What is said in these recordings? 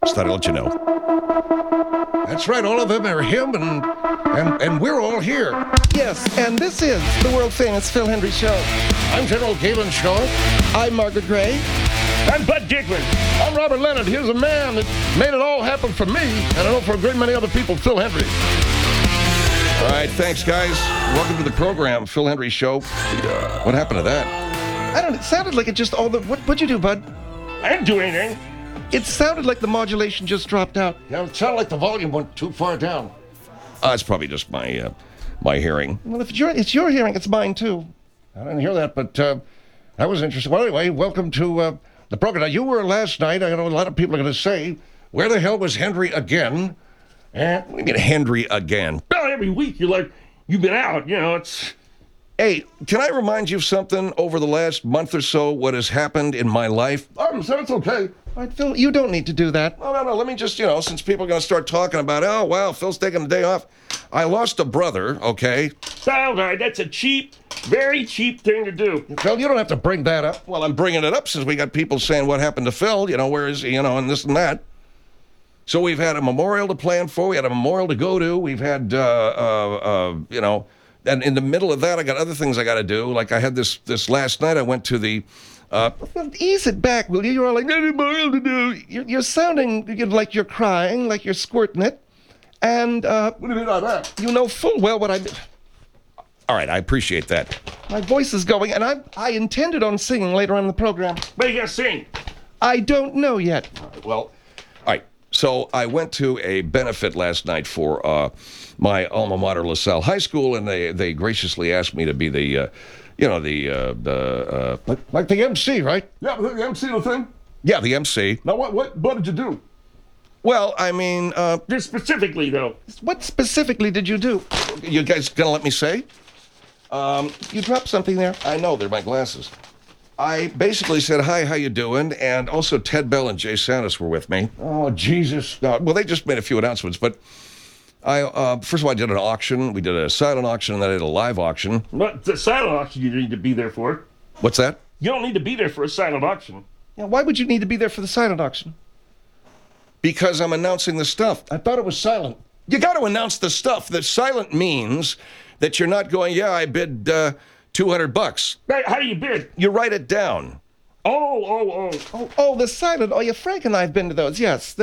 Just thought I'd let you know. That's right, all of them are him, and we're all here. Yes, and this is the world-famous Phil Hendrie Show. I'm General Galen Shaw. I'm Margaret Gray. I'm Bud Diglin. I'm Robert Leonard. Here's a man that made it all happen for me, and I know for a great many other people, Phil Hendrie. All right, thanks, guys. Welcome to the program, Phil Hendrie Show. What happened to that? I don't know, it sounded like it just all the... What'd you do, Bud? I didn't do anything. It sounded like the modulation just dropped out. Yeah, it sounded like the volume went too far down. It's probably just my hearing. Well, if it's your hearing, it's mine, too. I didn't hear that, but that was interesting. Well, anyway, welcome to the program. Now, you were last night. I know a lot of people are going to say, where the hell was Hendrie again? What do you mean, Hendrie again? Well, every week you're like, you've been out, it's... Hey, can I remind you of something over the last month or so, what has happened in my life? So it's okay. All right, Phil, you don't need to do that. No, let me just, since people are going to start talking about, oh, wow, Phil's taking the day off. I lost a brother, okay? All right, that's a cheap, very cheap thing to do. Phil, you don't have to bring that up. Well, I'm bringing it up since we got people saying what happened to Phil, where is he, and this and that. So we've had a memorial to plan for. We had a memorial to go to. We've had, and in the middle of that, I got other things I got to do. Like I had this last night. I went to the. Well, ease it back, will you? You're all like, memorial to do. You're sounding like you're crying, like you're squirting it. And What do you mean by that? you know full well what I... All right, I appreciate that. My voice is going, and I intended on singing later on in the program. What are you going to sing? I don't know yet. Well, all right. So I went to a benefit last night for my alma mater, LaSalle High School, and they graciously asked me to be the Like the MC, right? Yeah, the MC the thing. the MC. Now, what did you do? Well, I mean, Just specifically, though. What specifically did you do? you guys gonna let me say? You dropped something there. I know, they're my glasses. I basically said, hi, how you doing? And also Ted Bell and Jay Santis were with me. Oh, Jesus. Well, they just made a few announcements, but I first of all, I did an auction. We did a silent auction, and then I did a live auction. But the silent auction you need to be there for. What's that? You don't need to be there for a silent auction. Yeah, why would you need to be there for the silent auction? Because I'm announcing the stuff. I thought it was silent. You got to announce the stuff. The silent means that you're not going, I bid $200. Hey, how do you bid? You write it down. Oh. Oh, the silent. Oh, yeah, Frank and I have been to those. Yes,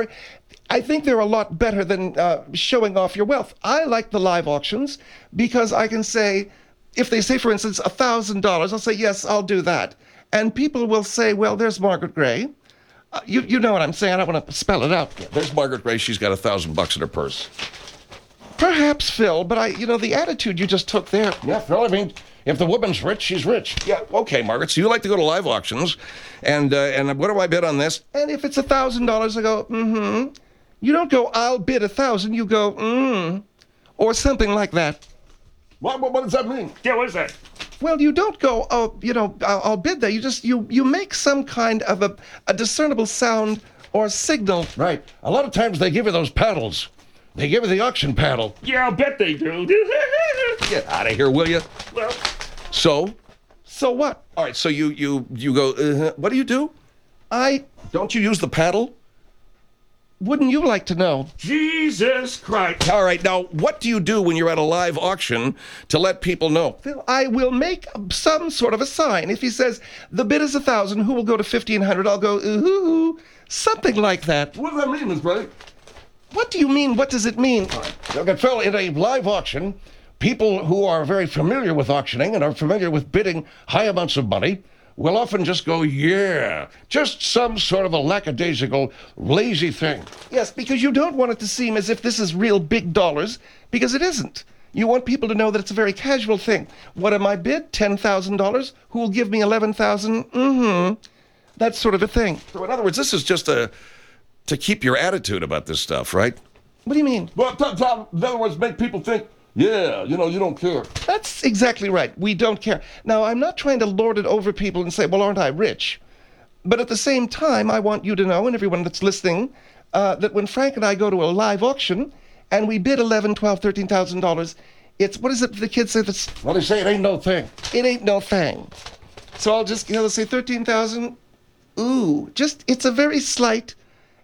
I think they're a lot better than showing off your wealth. I like the live auctions because I can say, if they say, for instance, $1,000, I'll say, yes, I'll do that. And people will say, well, there's Margaret Gray. You know what I'm saying. I don't want to spell it out. There's Margaret Gray. She's got $1,000 in her purse. Perhaps, Phil, but the attitude you just took there. Yeah, Phil, I mean, if the woman's rich, she's rich. Yeah, okay, Margaret. So you like to go to live auctions, and what do I bid on this? And if it's $1,000, I go, mm-hmm. You don't go, I'll bid 1,000. You go, or something like that. What does that mean? Yeah, what is that? Well, you don't go, I'll bid that. You make some kind of a discernible sound or signal. Right. A lot of times they give you those paddles. They give you the auction paddle. Yeah, I'll bet they do. Get out of here, will you? Well, So what? all right. So you go. What do you do? Don't you use the paddle? Wouldn't you like to know? Jesus Christ. All right. Now, what do you do when you're at a live auction to let people know? Phil, I will make some sort of a sign. If he says the bid is 1,000, who will go to 1,500? I'll go, ooh, something like that. What does that mean, Miss Gray? What do you mean? What does it mean? Look at Phil, in a live auction, people who are very familiar with auctioning and are familiar with bidding high amounts of money will often just go, yeah, just some sort of a lackadaisical, lazy thing. Yes, because you don't want it to seem as if this is real big dollars, because it isn't. You want people to know that it's a very casual thing. What am I bid? $10,000. Who will give me $11,000? Mm-hmm. That sort of a thing. So in other words, this is just to keep your attitude about this stuff, right? What do you mean? Well, in other words, make people think, yeah, you don't care. That's exactly right. We don't care. Now, I'm not trying to lord it over people and say, well, aren't I rich? But at the same time, I want you to know, and everyone that's listening, that when Frank and I go to a live auction and we bid $11,000, $12,000, $13,000, it's, what is it the kids say? Well, they say it ain't no thing. It ain't no thing. So I'll just, say 13,000. Ooh, just, it's a very slight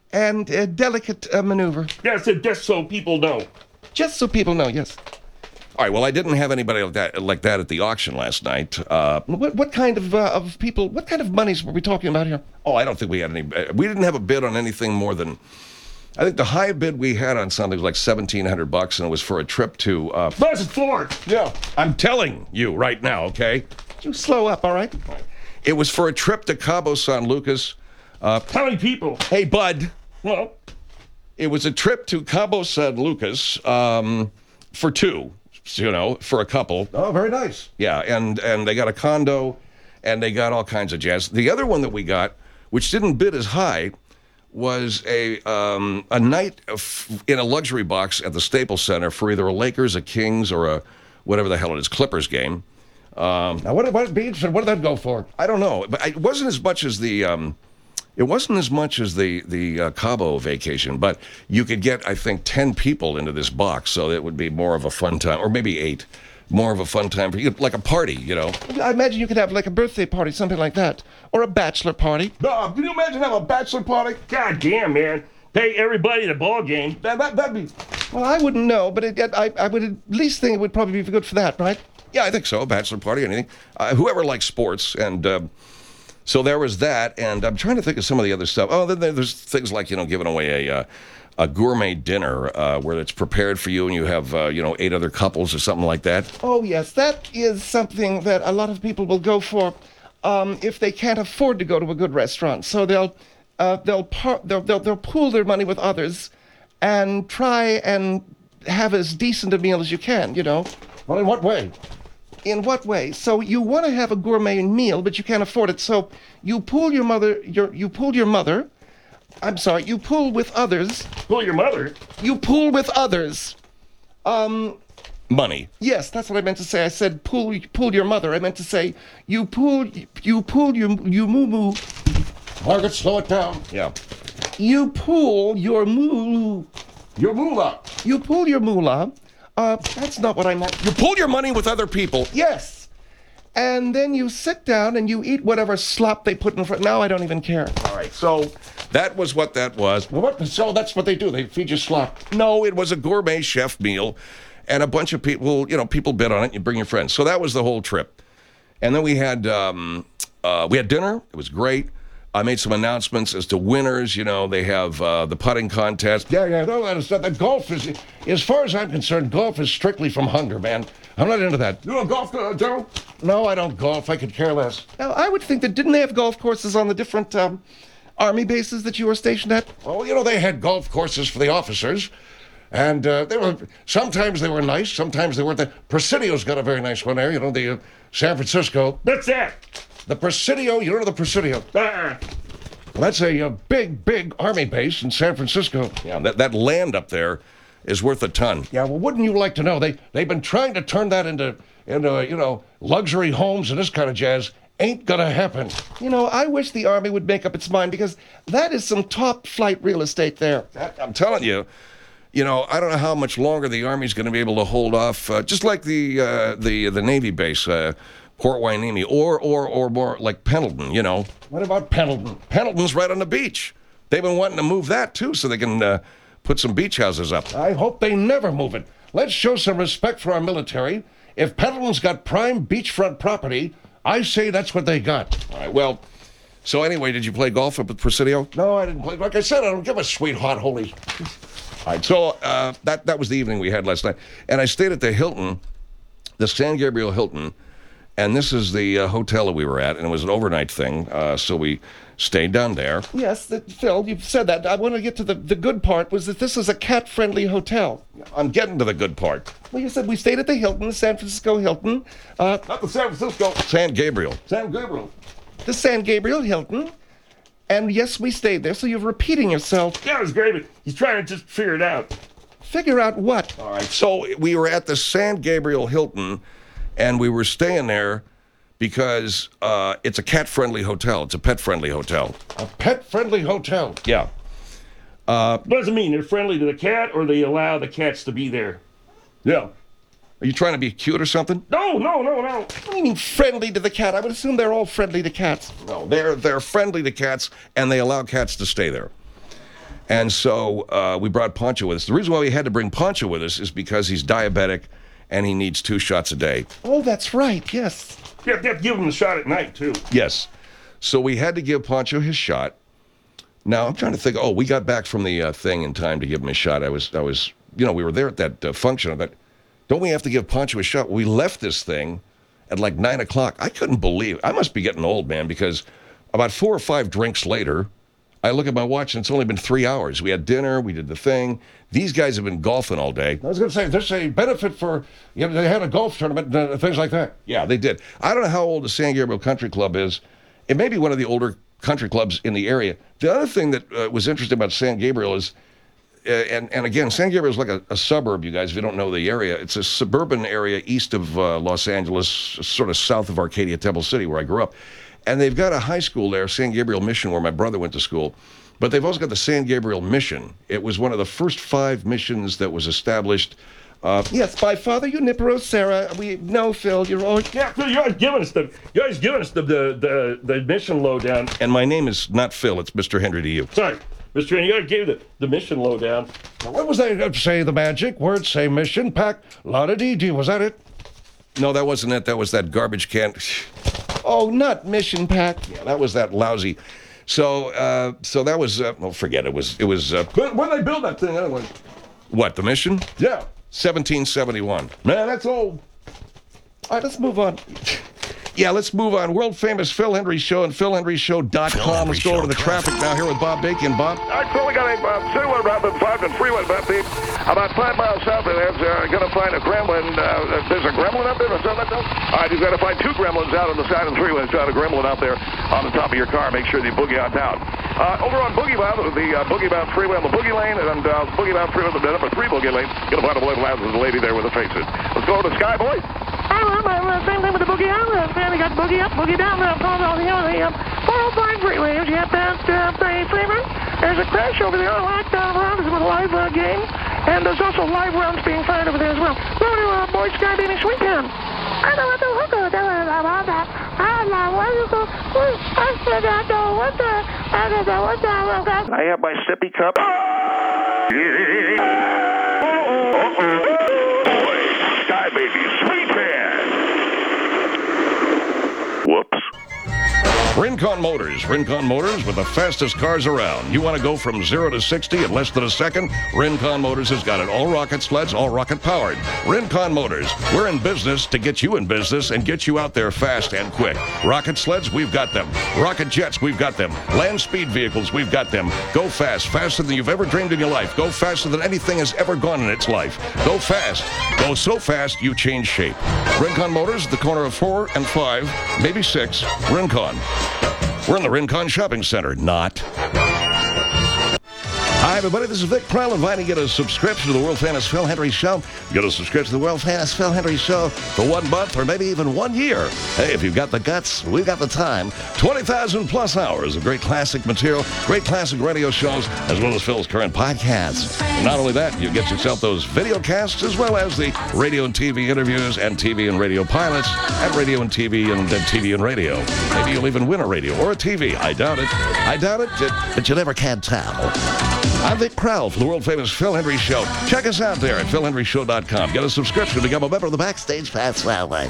and a delicate maneuver. That's it, just so people know. Just so people know, yes. All right. Well, I didn't have anybody like that at the auction last night. What kind of people, what kind of monies were we talking about here? Oh, I don't think we had any. We didn't have a bid on anything more than. I think the high bid we had on something was like $1,700, and it was for a trip to. Buzz Ford. Yeah, I'm telling you right now. Okay, You slow up, all right? it was for a trip to Cabo San Lucas. How many people? Hey, bud. Well, It was a trip to Cabo San Lucas for two, for a couple. Oh, very nice. Yeah, and they got a condo, and they got all kinds of jazz. The other one that we got, which didn't bid as high, was a night in a luxury box at the Staples Center for either a Lakers, a Kings, or a whatever the hell it is, Clippers game. Now, what beach and what did that go for? I don't know, but it wasn't as much as the Cabo vacation, but you could get, I think, 10 people into this box, so it would be more of a fun time, or maybe 8, more of a fun time for you, like a party, I imagine you could have like a birthday party, something like that, or a bachelor party. No, can you imagine having a bachelor party? god damn, man. Pay everybody at a ball game. That'd be. Well, I wouldn't know, but I would at least think it would probably be good for that, right? Yeah, I think so. A bachelor party, anything. Whoever likes sports, and so there was that. And I'm trying to think of some of the other stuff. Oh, then there's things like giving away a gourmet dinner where it's prepared for you, and you have 8 other couples or something like that. Oh, yes, that is something that a lot of people will go for if they can't afford to go to a good restaurant. So they'll pool their money with others and try and have as decent a meal as you can, Well, in what way? In what way? So you want to have a gourmet meal, but you can't afford it. So you pool your mother. You pool with others. Pull your mother. You pool with others. Money. Yes, that's what I meant to say. I said pool your mother. I meant to say you pool your moo. Margaret, slow it down. Yeah. You pool your moo. Your moolah. You pool your moolah. That's not what I meant. You pool your money with other people. Yes. And then you sit down and you eat whatever slop they put in front. Now I don't even care. All right. So that was what that was. Well, so that's what they do. They feed you slop. No, it was a gourmet chef meal, and a bunch of people, people bid on it. You bring your friends. So that was the whole trip. And then we had dinner. It was great. I made some announcements as to winners. They have the putting contest. Yeah. No, that golf is, as far as I'm concerned, golf is strictly from hunger, man. I'm not into that. You know golf, Joe? No, I don't golf. I could care less. Now I would think that didn't they have golf courses on the different army bases that you were stationed at? Well, they had golf courses for the officers, and sometimes they were nice, sometimes they weren't. The Presidio's got a very nice one there. The San Francisco. That's that. The Presidio, you don't know the Presidio? Well, that's a big army base in San Francisco. Yeah, that land up there is worth a ton. Yeah, well, wouldn't you like to know? They've been trying to turn that into luxury homes and this kind of jazz. Ain't gonna happen. I wish the army would make up its mind because that is some top flight real estate there. I'm telling you, I don't know how much longer the Army's going to be able to hold off, just like the Navy base, Port Hueneme, or more like Pendleton, What about Pendleton? Pendleton's right on the beach. They've been wanting to move that, too, so they can put some beach houses up. I hope they never move it. Let's show some respect for our military. If Pendleton's got prime beachfront property, I say that's what they got. All right, well, so anyway, did you play golf up at Presidio? No, I didn't play. Like I said, I don't give a sweet hot holy. All right, so that was the evening we had last night. And I stayed at the Hilton, the San Gabriel Hilton, and this is the hotel that we were at, and it was an overnight thing, so we stayed down there. Yes, Phil, you've said that. I want to get to the good part, was that this is a cat-friendly hotel. I'm getting to the good part. Well, you said we stayed at the Hilton, the San Francisco Hilton, Not the San Francisco. San Gabriel. San Gabriel. the San Gabriel Hilton, and yes, we stayed there, so you're repeating yourself. Yeah, it was great, but he's trying to just figure it out. Figure out what? All right, so we were at the San Gabriel Hilton, and we were staying there because it's a cat-friendly hotel. It's a pet-friendly hotel. A pet-friendly hotel. Yeah. What does it mean? They're friendly to the cat, or they allow the cats to be there? Yeah. Are you trying to be cute or something? No. What do you mean friendly to the cat? I would assume they're all friendly to cats. No, they're friendly to cats, and they allow cats to stay there. And so we brought Pancho with us. The reason why we had to bring Pancho with us is because he's diabetic and he needs 2 shots a day. Oh, that's right. Yes. You have to give him the shot at night, too. Yes. So we had to give Pancho his shot. Now, I'm trying to think, we got back from the thing in time to give him his shot. I was, we were there at that function. I thought, don't we have to give Pancho a shot? We left this thing at like 9 o'clock. I couldn't believe, I must be getting old, man, because about 4 or 5 drinks later, I look at my watch and it's only been 3 hours. We had dinner, we did the thing. These guys have been golfing all day. I was going to say, there's a benefit for, they had a golf tournament, things like that. Yeah, they did. I don't know how old the San Gabriel Country Club is. It may be one of the older country clubs in the area. The other thing that was interesting about San Gabriel is, and again, San Gabriel is like a suburb, you guys, if you don't know the area. It's a suburban area east of Los Angeles, sort of south of Arcadia, Temple City, where I grew up. And they've got a high school there, San Gabriel Mission, where my brother went to school. But they've also got the San Gabriel Mission. It was one of the first 5 missions that was established. Yes, by Father Junipero Serra. We know, Phil, you're always... Yeah, Phil, you're always giving us the mission lowdown. And my name is not Phil, it's Mr. Henry to you. Sorry, Mr. Henry, you already gave the mission lowdown. Now, what was that? Say the magic word, say mission, pack, la-da-dee-dee. Was that it? No, that wasn't it. That was that garbage can. Oh, not Mission Pack. Yeah, that was that lousy. So that was, forget it. It was When did they build that thing anyway? what, the mission? Yeah. 1771. Man, that's old. All right, let's move on. Yeah, let's move on. World famous Phil Hendry Show and PhilHenryShow.com. Let's go over to the traffic now here with Bob Bacon. Bob? All right, so we got a citywide route and 5 and freeway about about 5 miles south of there. Going to find a gremlin. There's a gremlin up there or something like that? All right, you've got to find 2 gremlins out on the side of the freeway. There's got a gremlin out there on the top of your car. Make sure you boogie on down. Over on Boogie Bound, the Boogie Bound freeway on the Boogie Lane, and Boogie Bound freeway on the number 3 Boogie Lane. Going to find a blue lounge with a lady there with a faces. Let's go over to Skyboy. Same thing with the Boogie Island. We got Boogie up, Boogie down. The 405 freeway. You have past Freeman. There's a crash over there. A lockdown round with a live game. And there's also live rounds being fired over there as well. Go to Boy Sky Baby Sweet Town. I know what the hook is about that. I have my sippy cup. Boy, Sky Baby Sweet Pan. Whoops. Rincon Motors. Rincon Motors with the fastest cars around. You want to go from 0 to 60 in less than a second? Rincon Motors has got it. All rocket sleds, all rocket powered. Rincon Motors. We're in business to get you in business and get you out there fast and quick. Rocket sleds, we've got them. Rocket jets, we've got them. Land speed vehicles, we've got them. Go fast, faster than you've ever dreamed in your life. Go faster than anything has ever gone in its life. Go fast. Go so fast you change shape. Rincon Motors, the corner of 4 and 5, maybe 6. Rincon. We're in the Rincon Shopping Center, not. Hi, everybody. This is Vic Krell inviting you to subscription to the world-famous Phil Hendry Show. Get a subscription to the world-famous Phil Hendry Show for 1 month or maybe even 1 year. Hey, if you've got the guts, we've got the time. 20,000-plus hours of great classic material, great classic radio shows, as well as Phil's current podcasts. And not only that, you get yourself those video casts as well as the radio and TV interviews and TV and radio pilots and radio and TV and TV and radio. Maybe you'll even win a radio or a TV. I doubt it. I doubt it, but you never can tell. I'm Vic Krell for the world-famous Phil Hendry Show. Check us out there at PhilHenryShow.com. Get a subscription to become a member of the Backstage Pass Railway.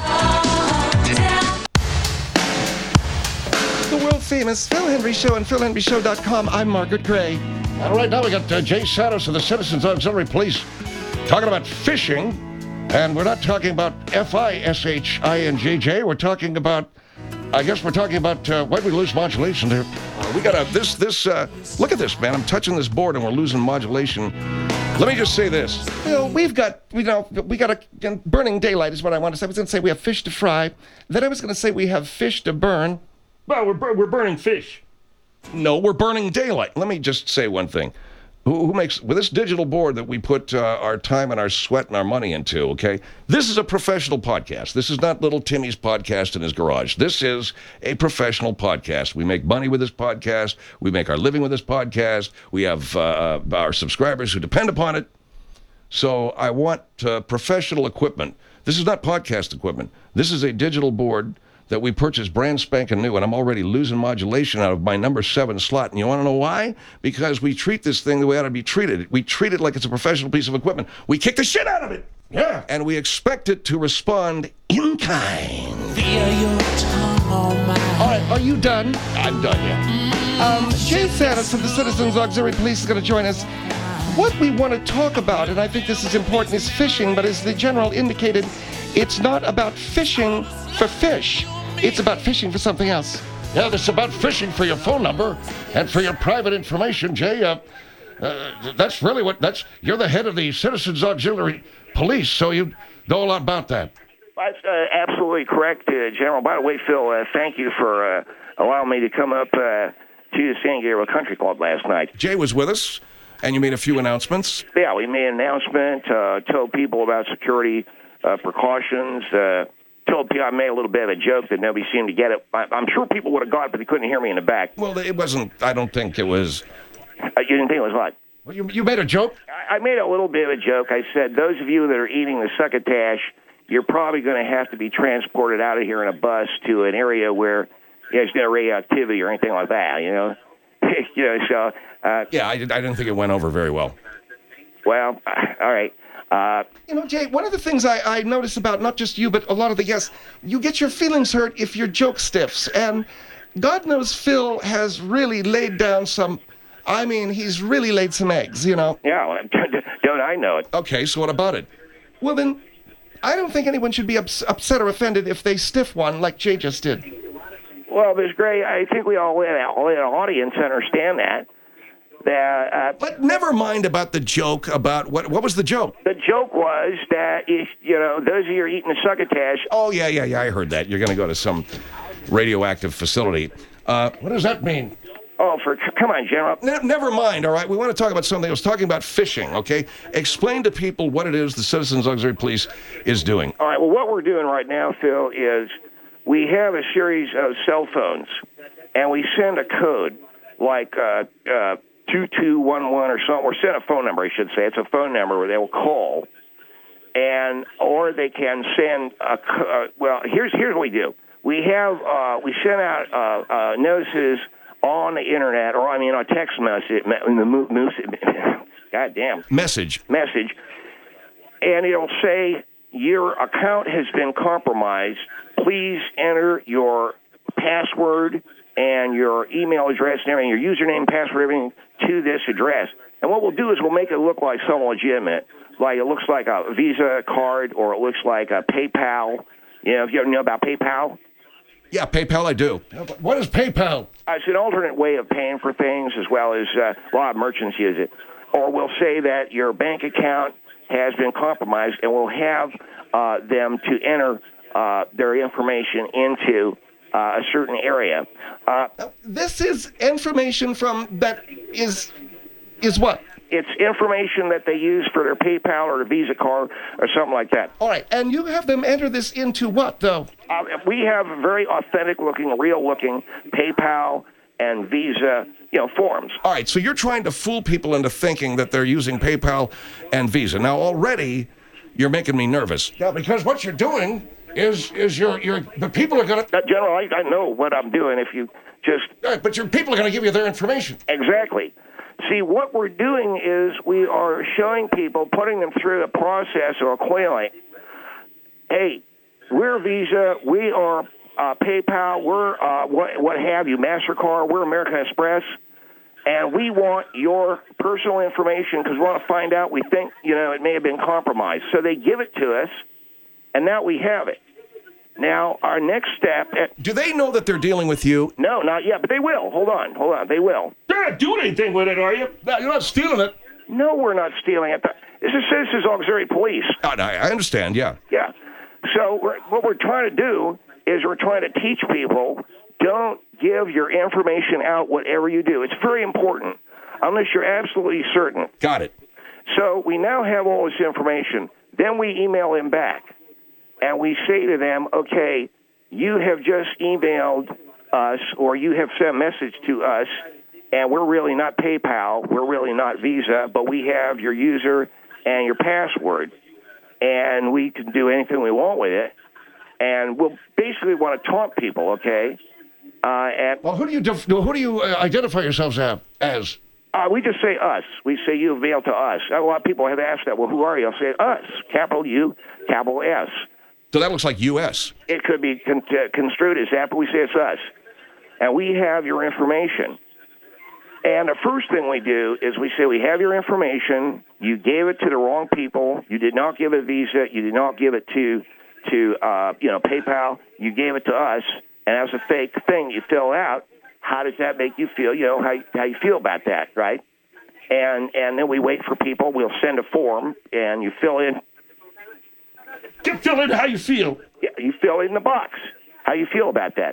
The world-famous Phil Hendry Show and PhilHenryShow.com. I'm Margaret Gray. All right, now we got Jay Santos of the Citizens Auxiliary Police talking about fishing. And we're not talking about FISHINGJ. We're talking about, I guess we're talking about when we lose modulation there. We got look at this, man. I'm touching this board and we're lusing modulation. Let me just say this. Phil, we got a burning daylight is what I want to say. I was going to say we have fish to fry. Then I was going to say we have fish to burn. Well, we're burning fish. No, we're burning daylight. Let me just say one thing. Who makes, with this digital board that we put our time and our sweat and our money into, okay? This is a professional podcast. This is not little Timmy's podcast in his garage. This is a professional podcast. We make money with this podcast. We make our living with this podcast. We have our subscribers who depend upon it. So I want professional equipment. This is not podcast equipment. This is a digital board that we purchased brand spanking new, and I'm already losing modulation out of my number 7 slot. And you want to know why? Because we treat this thing the way it ought to be treated. We treat it like it's a professional piece of equipment. We kick the shit out of it. Yeah. And we expect it to respond in kind. All right, are you done? I'm done, yeah. Jay Sanis of the Citizens Auxiliary Police is going to join us. What we want to talk about, and I think this is important, is fishing, but as the general indicated, it's not about fishing for fish. It's about fishing for something else. Yeah, this is about fishing for your phone number and for your private information, Jay. That's really you're the head of the Citizens Auxiliary Police, so you know a lot about that. That's absolutely correct, General. By the way, Phil, thank you for allowing me to come up to the San Gabriel Country Club last night. Jay was with us, and you made a few announcements. Yeah, we made an announcement, told people about security precautions, told people I made a little bit of a joke that nobody seemed to get it. I'm sure people would have got it, but they couldn't hear me in the back. Well, it wasn't, I don't think it was. You didn't think it was what? Well, you made a joke? I made a little bit of a joke. I said, those of you that are eating the succotash, you're probably going to have to be transported out of here in a bus to an area where there's no radioactivity or anything like that, you know? So... yeah, I didn't think it went over very well. Well, all right. Jay, one of the things I notice about not just you, but a lot of the guests, you get your feelings hurt if your joke stiffs. And God knows Phil has really laid down he's really laid some eggs, Yeah, don't I know it? Okay, so what about it? Well, then, I don't think anyone should be upset or offended if they stiff one like Jay just did. Well, Ms. Gray, I think we all let an audience understand that. But never mind about the joke. About what was the joke? The joke was that if those of you are eating the succotash. Oh yeah, I heard that. You're going to go to some radioactive facility. What does that mean? Oh, come on, General. Never mind. All right, we want to talk about something. I was talking about fishing. Okay, explain to people what it is the Citizens Auxiliary Police is doing. All right. Well, what we're doing right now, Phil, is we have a series of cell phones, and we send a code like 2211 or something, or send a phone number, I should say. It's a phone number where they will call, or they can send well, here's what we do. We send out notices on the internet, or a text message, goddamn message, and it'll say your account has been compromised. Please enter your password and your email address and everything, your username, password, everything to this address. And what we'll do is we'll make it look like something legitimate, like it looks like a Visa card or it looks like a PayPal. If you ever know about PayPal? Yeah, PayPal I do. What is PayPal? It's an alternate way of paying for things, as well as a lot of merchants use it. Or we'll say that your bank account has been compromised, and we'll have them to enter their information into a certain area. This is information that is what? It's information that they use for their PayPal or a Visa card or something like that. All right, and you have them enter this into what, though? We have very authentic-looking, real-looking PayPal and Visa, forms. All right, so you're trying to fool people into thinking that they're using PayPal and Visa. Now, already, you're making me nervous. Yeah, because what you're doing is the people are going to... General, I know what I'm doing if you just... But your people are going to give you their information. Exactly. See, what we're doing is we are showing people, putting them through the process of acquiring, hey, we're Visa, we are PayPal, we're what have you, MasterCard, we're American Express, and we want your personal information because we want to find out, we think, it may have been compromised. So they give it to us, and now we have it. Now, our next step... Do they know that they're dealing with you? No, not yet, but they will. Hold on. They will. You're not doing anything with it, are you? No, you're not stealing it. No, we're not stealing it. This is Citizens Auxiliary Police. I understand, yeah. Yeah. So what we're trying to do is we're trying to teach people, don't give your information out whatever you do. It's very important, unless you're absolutely certain. Got it. So we now have all this information. Then we email them back. And we say to them, okay, you have just emailed us or you have sent a message to us, and we're really not PayPal, we're really not Visa, but we have your user and your password, and we can do anything we want with it. and we'll basically want to taunt people, okay? And Well, who do you identify yourselves as? we just say us. We say you avail to us. A lot of people have asked that. Well, who are you? I'll say us, capital U, capital S. So that looks like U.S. It could be construed as that, but we say it's us. And we have your information. And the first thing we do is we say we have your information. You gave it to the wrong people. You did not give it Visa. You did not give it to PayPal. You gave it to us. And as a fake thing you fill out, how does that make you feel? You know, how you feel about that, right? And then we wait for people. We'll send a form, and you fill in. Fill in how you feel. Yeah, you fill in the box. How you feel about that?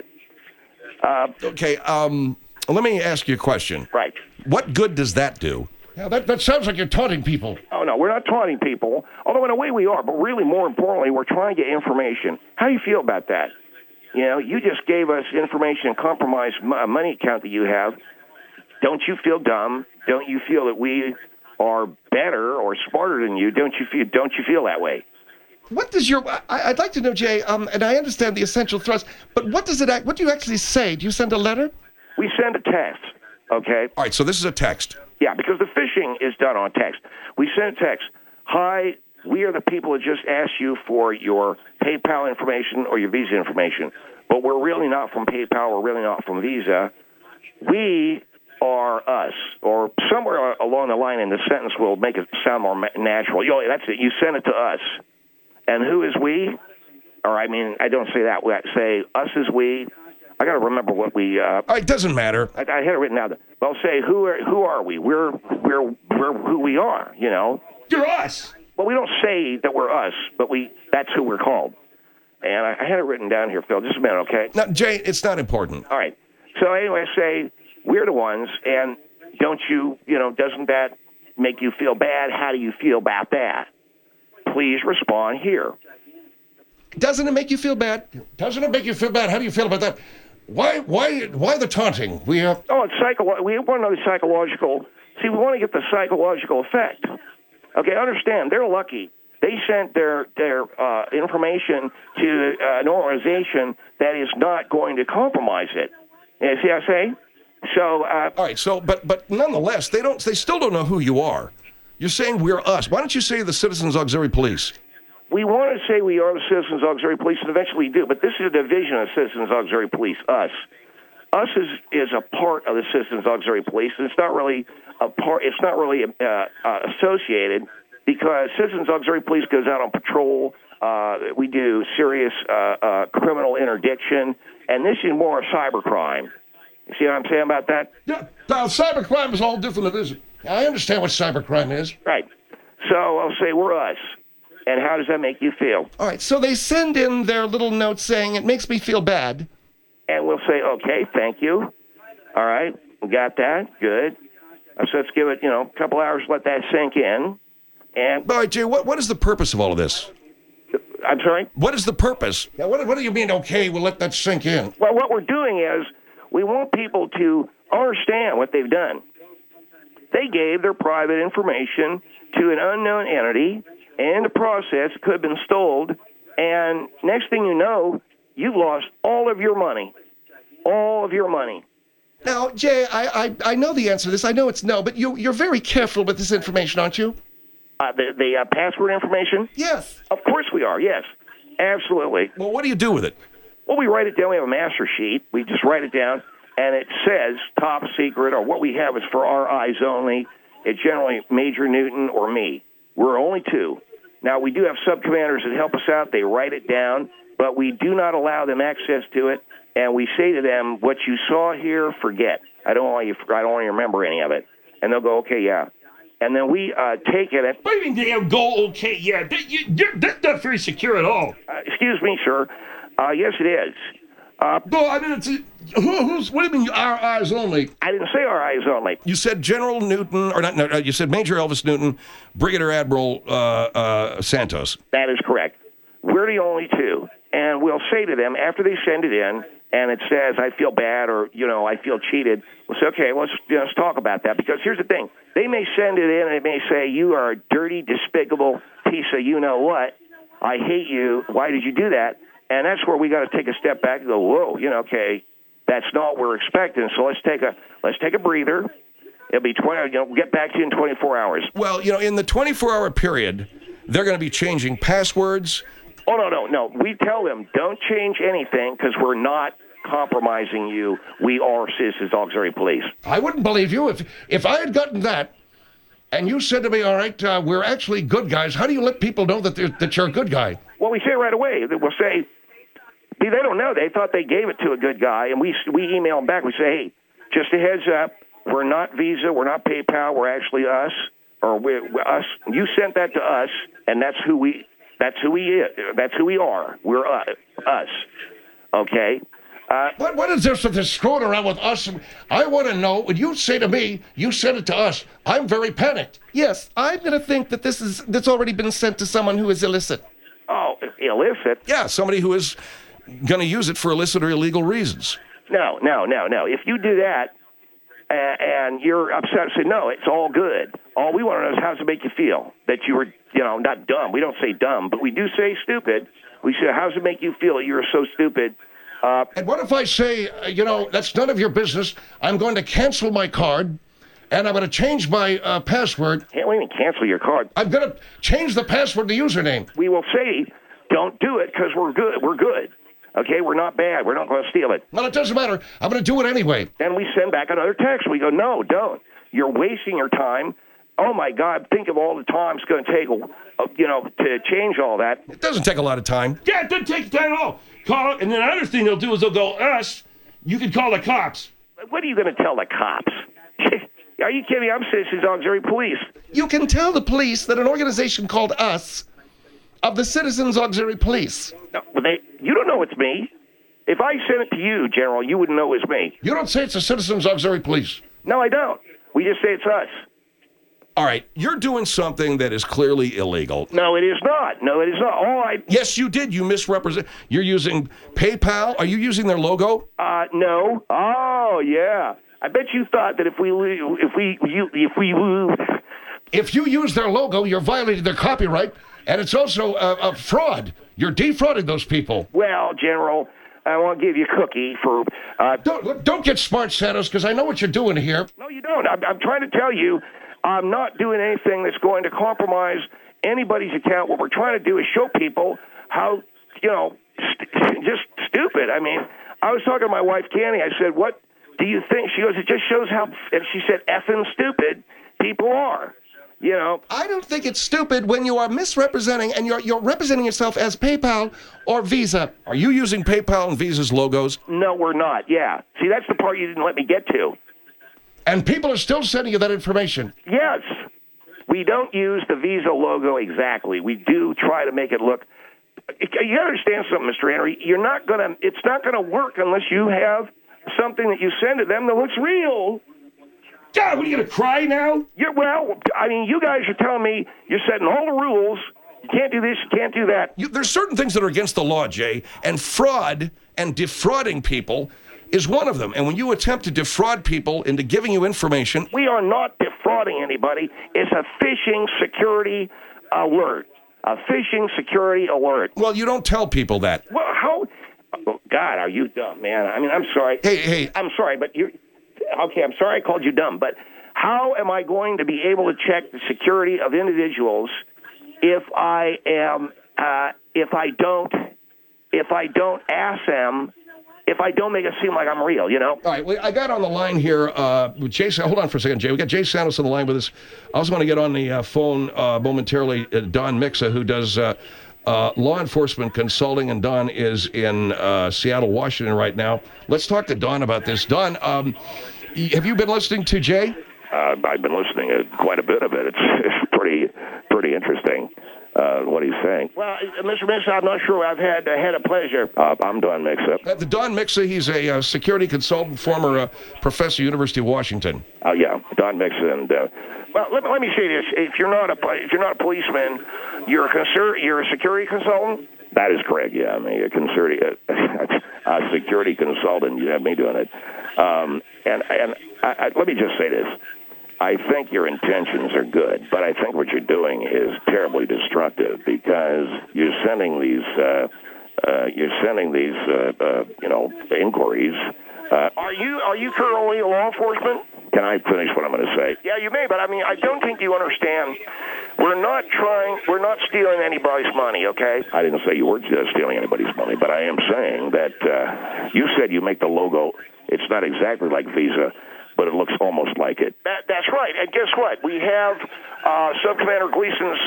Okay, let me ask you a question. Right. What good does that do? Yeah, that sounds like you're taunting people. Oh, no, we're not taunting people, although in a way we are, but really more importantly, we're trying to get information. How do you feel about that? You know, you just gave us information and compromised a money account that you have. Don't you feel dumb? Don't you feel that we are better or smarter than you? Don't you feel that way? What does your? I'd like to know, Jay. And I understand the essential thrust, but what does it? What do you actually say? Do you send a letter? We send a text, okay? All right, so this is a text. Yeah, because the phishing is done on text. We send a text. Hi, we are the people that just asked you for your PayPal information or your Visa information, but we're really not from PayPal. We're really not from Visa. We are us, or somewhere along the line in the sentence will make it sound more natural. That's it. You send it to us. And who is we? Or, I mean, I don't say that. We say us is we. I got to remember what we. It doesn't matter. I had it written down. But I'll say who are we? We're who we are. You know. You're us. Well, we don't say that we're us, but that's who we're called. And I had it written down here, Phil. Just a minute, okay? No, Jay, it's not important. All right. So anyway, I say we're the ones, and don't you know? Doesn't that make you feel bad? How do you feel about that? Please respond here. Doesn't it make you feel bad? Doesn't it make you feel bad? How do you feel about that? Why the taunting? Oh, it's we want to know the psychological. See, we want to get the psychological effect. Okay, understand? They're lucky. They sent their information to an organization that is not going to compromise it. You see what I say? So. All right. So, but nonetheless, they still don't know who you are. You're saying we're us. Why don't you say the Citizens Auxiliary Police? We want to say we are the Citizens Auxiliary Police, and eventually we do, but this is a division of Citizens Auxiliary Police, us. Us is a part of the Citizens Auxiliary Police, and it's not really associated, because Citizens Auxiliary Police goes out on patrol. We do serious criminal interdiction, and this is more a cybercrime. You see what I'm saying about that? Yeah, cybercrime is all different than this. I understand what cybercrime is. Right. So I'll say we're us. And how does that make you feel? All right, so they send in their little note saying, it makes me feel bad. And we'll say, okay, thank you. All right, we got that. Good. So let's give it, a couple hours, let that sink in. And all right, Jay, what is the purpose of all of this? I'm sorry? What is the purpose? Yeah, what do you mean, okay, we'll let that sink in? Well, what we're doing is we want people to understand what they've done. They gave their private information to an unknown entity, and in the process, it could have been stolen, and next thing you know, you've lost all of your money. All of your money. Now, Jay, I know the answer to this. I know it's no, but you're very careful with this information, aren't you? The password information? Yes. Of course we are, yes. Absolutely. Well, what do you do with it? Well, we write it down. We have a master sheet. We just write it down, and it says top secret, or what we have is for our eyes only. It's generally Major Newton or me. We're only two. Now, we do have sub-commanders that help us out. They write it down, but we do not allow them access to it, and we say to them, what you saw here, forget. I don't want you to remember any of it. And they'll go, okay, yeah. And then we take it. What do you mean they'll go, okay, yeah? That's not very secure at all. Excuse me, sir. Yes, it is. No, I mean, what do you mean our eyes only? I didn't say our eyes only. You said General Newton, or not, no, you said Major Elvis Newton, Brigadier Admiral Santos. That is correct. We're the only two. And we'll say to them, after they send it in, and it says, I feel bad, or, I feel cheated, we'll say, okay, let's talk about that. Because here's the thing. They may send it in, and they may say, you are a dirty, despicable piece of you-know-what. I hate you. Why did you do that? And that's where we got to take a step back and go, whoa, okay, that's not what we're expecting. So let's take a breather. It'll be 20. We'll get back to you in 24 hours. Well, in the 24-hour period, they're going to be changing passwords. Oh no. We tell them don't change anything because we're not compromising you. We are Citizens Auxiliary Police. I wouldn't believe you if I had gotten that, and you said to me, "All right, we're actually good guys." How do you let people know that you're a good guy? Well, we say right away. We'll say. See, they don't know. They thought they gave it to a good guy, and we email them back. We say, hey, just a heads up, we're not Visa, we're not PayPal, we're actually us, or we're us. You sent that to us, and that's who we are. We're us. Okay. What is this with this screwing around with us? I want to know, when you say to me, you sent it to us, I'm very panicked. Yes, I'm going to think that that's already been sent to someone who is illicit. Oh, illicit? Yeah, somebody who is going to use it for illicit or illegal reasons. No. If you do that and you're upset, say, no, it's all good. All we want to know is how does it make you feel? That you were, not dumb. We don't say dumb, but we do say stupid. We say, how does it make you feel? You're so stupid. And what if I say, that's none of your business. I'm going to cancel my card, and I'm going to change my password. Can't we even cancel your card? I'm going to change the password, the username. We will say, don't do it because we're good. We're good. Okay, we're not bad. We're not going to steal it. Well, it doesn't matter. I'm going to do it anyway. Then we send back another text. We go, no, don't. You're wasting your time. Oh, my God, think of all the time it's going to take, to change all that. It doesn't take a lot of time. Yeah, it doesn't take time at all. Call it, and then another thing they'll do is they'll go, us, you can call the cops. What are you going to tell the cops? Are you kidding me? I'm Citizens Auxiliary Police. You can tell the police that an organization called us, of the Citizens Auxiliary Police. No, you don't know it's me. If I sent it to you, General, you wouldn't know it's me. You don't say it's the Citizens Auxiliary Police. No, I don't. We just say it's us. All right, you're doing something that is clearly illegal. No, it is not. Yes, you did. You misrepresent. You're using PayPal. Are you using their logo? No. Oh, yeah. I bet you thought that if you use their logo, you're violating their copyright, and it's also a fraud. You're defrauding those people. Well, General, I want to give you a cookie for... Don't get smart, Santos, because I know what you're doing here. No, you don't. I'm trying to tell you, I'm not doing anything that's going to compromise anybody's account. What we're trying to do is show people how, just stupid. I mean, I was talking to my wife, Candy. I said, what do you think? She goes, it just shows how, and she said, effing stupid people are. I don't think it's stupid when you are misrepresenting and you're representing yourself as PayPal or Visa. Are you using PayPal and Visa's logos? No, we're not. Yeah. See, that's the part you didn't let me get to. And people are still sending you that information. Yes. We don't use the Visa logo exactly. We do try to make it look. You understand something, Mr. Henry? It's not gonna work unless you have something that you send to them that looks real. God, what are you gonna cry now? You guys are telling me you're setting all the rules. You can't do this, you can't do that. There's certain things that are against the law, Jay, and fraud and defrauding people is one of them. And when you attempt to defraud people into giving you information... We are not defrauding anybody. It's a phishing security alert. A phishing security alert. Well, you don't tell people that. Well, how... Oh, God, are you dumb, man? I mean, I'm sorry. Hey. I'm sorry, but you're... Okay, I'm sorry I called you dumb, but how am I going to be able to check the security of individuals if I don't ask them, if I don't make it seem like I'm real, All right, well, I got on the line here with Jason. Hold on for a second, Jay. We got Jay Santos on the line with us. I also want to get on the phone momentarily Don Mixa, who does law enforcement consulting, and Don is in Seattle, Washington right now. Let's talk to Don about this. Don, have you been listening to Jay? I've been listening to quite a bit of it. It's pretty interesting. What he's saying. Well, Mr. Mixa, I'm not sure. I've had a pleasure. I'm Don Mixa. The Don Mixa, he's a security consultant, former professor, University of Washington. Yeah, Don Mixa, and let me say this: if you're not a policeman, you're a security consultant. That is correct. Yeah, I mean, a security consultant. You have me doing it. And let me just say this. I think your intentions are good, but I think what you're doing is terribly destructive because you're sending these you're sending these, inquiries. Are you currently law enforcement? Can I finish what I'm going to say? Yeah, you may, but I mean, I don't think you understand. We're not stealing anybody's money, okay? I didn't say you were stealing anybody's money, but I am saying that you said you make the logo. It's not exactly like Visa, but it looks almost like it. That's right. And guess what? We have Subcommander Gleason's,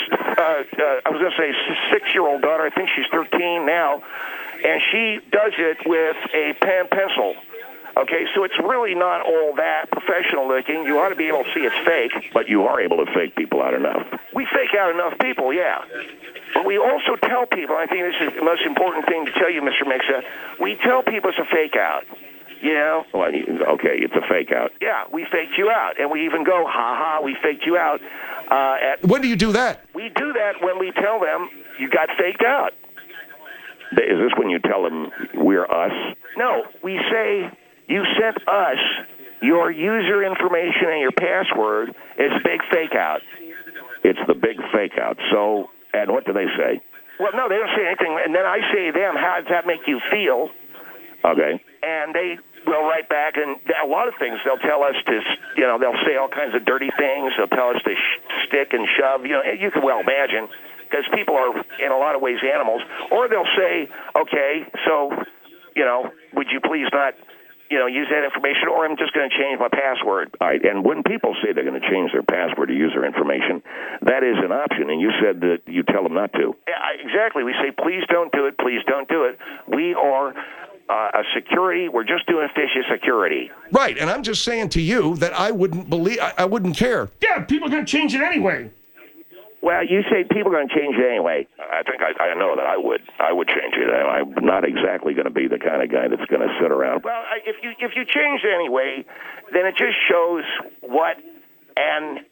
I was going to say 6-year-old daughter. I think she's 13 now. And she does it with a pen pencil. Okay, so it's really not all that professional looking. You ought to be able to see it's fake. But you are able to fake people out enough. We fake out enough people, yeah. But we also tell people, I think this is the most important thing to tell you, Mr. Mixa, we tell people it's a fake out. You know? Well, okay, it's a fake out. Yeah, we faked you out. And we even go, ha-ha, we faked you out. When do you do that? We do that when we tell them you got faked out. Is this when you tell them we're us? No, we say you sent us your user information and your password. It's a big fake out. It's the big fake out. So, and what do they say? Well, no, they don't say anything. And then I say to them, how does that make you feel? Okay. And they will write back, and a lot of things they'll tell us to, they'll say all kinds of dirty things. They'll tell us to stick and shove. You can well imagine, because people are, in a lot of ways, animals. Or they'll say, okay, so, would you please not, use that information, or I'm just going to change my password. All right, and when people say they're going to change their password to user information, that is an option, and you said that you tell them not to. Yeah, exactly. We say, please don't do it, please don't do it. We are a security. We're just doing fishy security. Right, and I'm just saying to you that I wouldn't care. Yeah, people are going to change it anyway. Well, you say people are going to change it anyway. I think I know that I would change it. I'm not exactly going to be the kind of guy that's going to sit around. Well, if you change it anyway, then it just shows what it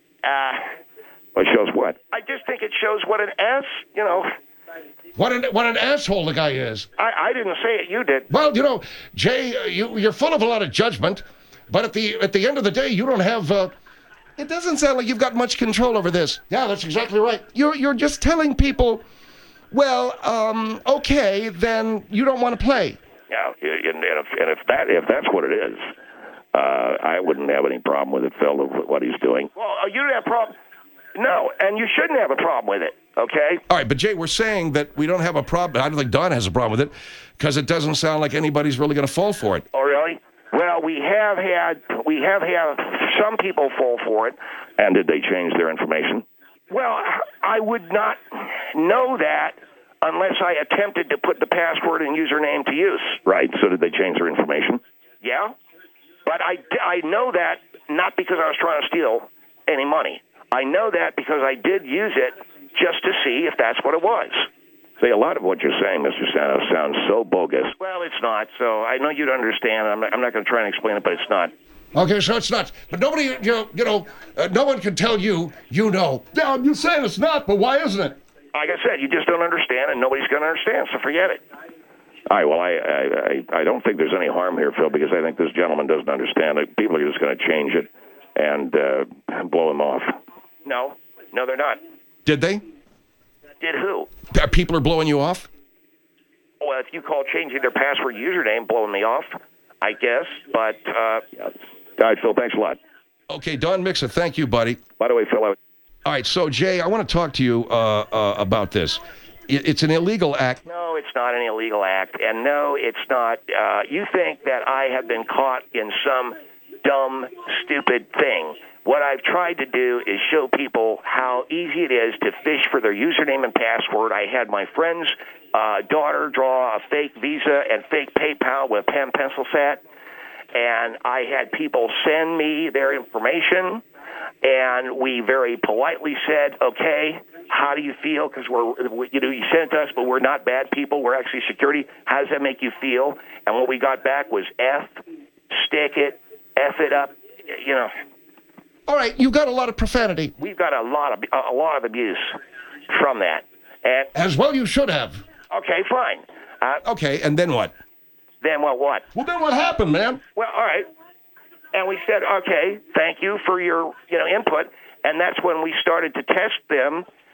shows what? I just think it shows what an ass, What an asshole the guy is. I didn't say it. You did. Well, Jay, you're full of a lot of judgment, but at the end of the day, you don't have. It doesn't sound like you've got much control over this. Yeah, that's exactly right. You're just telling people, well, okay, then you don't want to play. Yeah, and if that's what it is, I wouldn't have any problem with it, Phil, of what he's doing. Well, you don't have a problem. No, and you shouldn't have a problem with it, okay? All right, but Jay, we're saying that we don't have a problem. I don't think Don has a problem with it, because it doesn't sound like anybody's really going to fall for it. Oh, really? Well, we have had some people fall for it. And did they change their information? Well, I would not know that unless I attempted to put the password and username to use. Right. So did they change their information? Yeah. But I know that not because I was trying to steal any money. I know that because I did use it just to see if that's what it was. See, a lot of what you're saying, Mr. Santos, sounds so bogus. Well, it's not. So I know you'd understand. I'm not going to try and explain it, but it's not. Okay, so it's not. But nobody, no one can tell you, Yeah, I'm just saying it's not, but why isn't it? Like I said, you just don't understand, and nobody's going to understand, so forget it. All right, well, I don't think there's any harm here, Phil, because I think this gentleman doesn't understand it. People are just going to change it and blow him off. No, they're not. Did they? Did who? People are blowing you off? Well, if you call changing their password username blowing me off, I guess. But, all right, Phil, thanks a lot. Okay, Don Mixa, thank you, buddy. By the way, Phil, all right, so, Jay, I want to talk to you about this. It's an illegal act. No, it's not an illegal act. And no, it's not. You think that I have been caught in some dumb, stupid thing. What I've tried to do is show people how easy it is to fish for their username and password. I had my friend's daughter draw a fake Visa and fake PayPal with a pen pencil set, and I had people send me their information, and we very politely said, okay, how do you feel? Because you sent it to us, but we're not bad people. We're actually security. How does that make you feel? And what we got back was F, stick it, F it up, All right, you got a lot of profanity. We've got a lot of abuse from that. And as well you should have. Okay, fine. Okay, and then what? Then what? Well, then what happened, man? Well, all right. And we said, okay, thank you for your input. And that's when we started to test them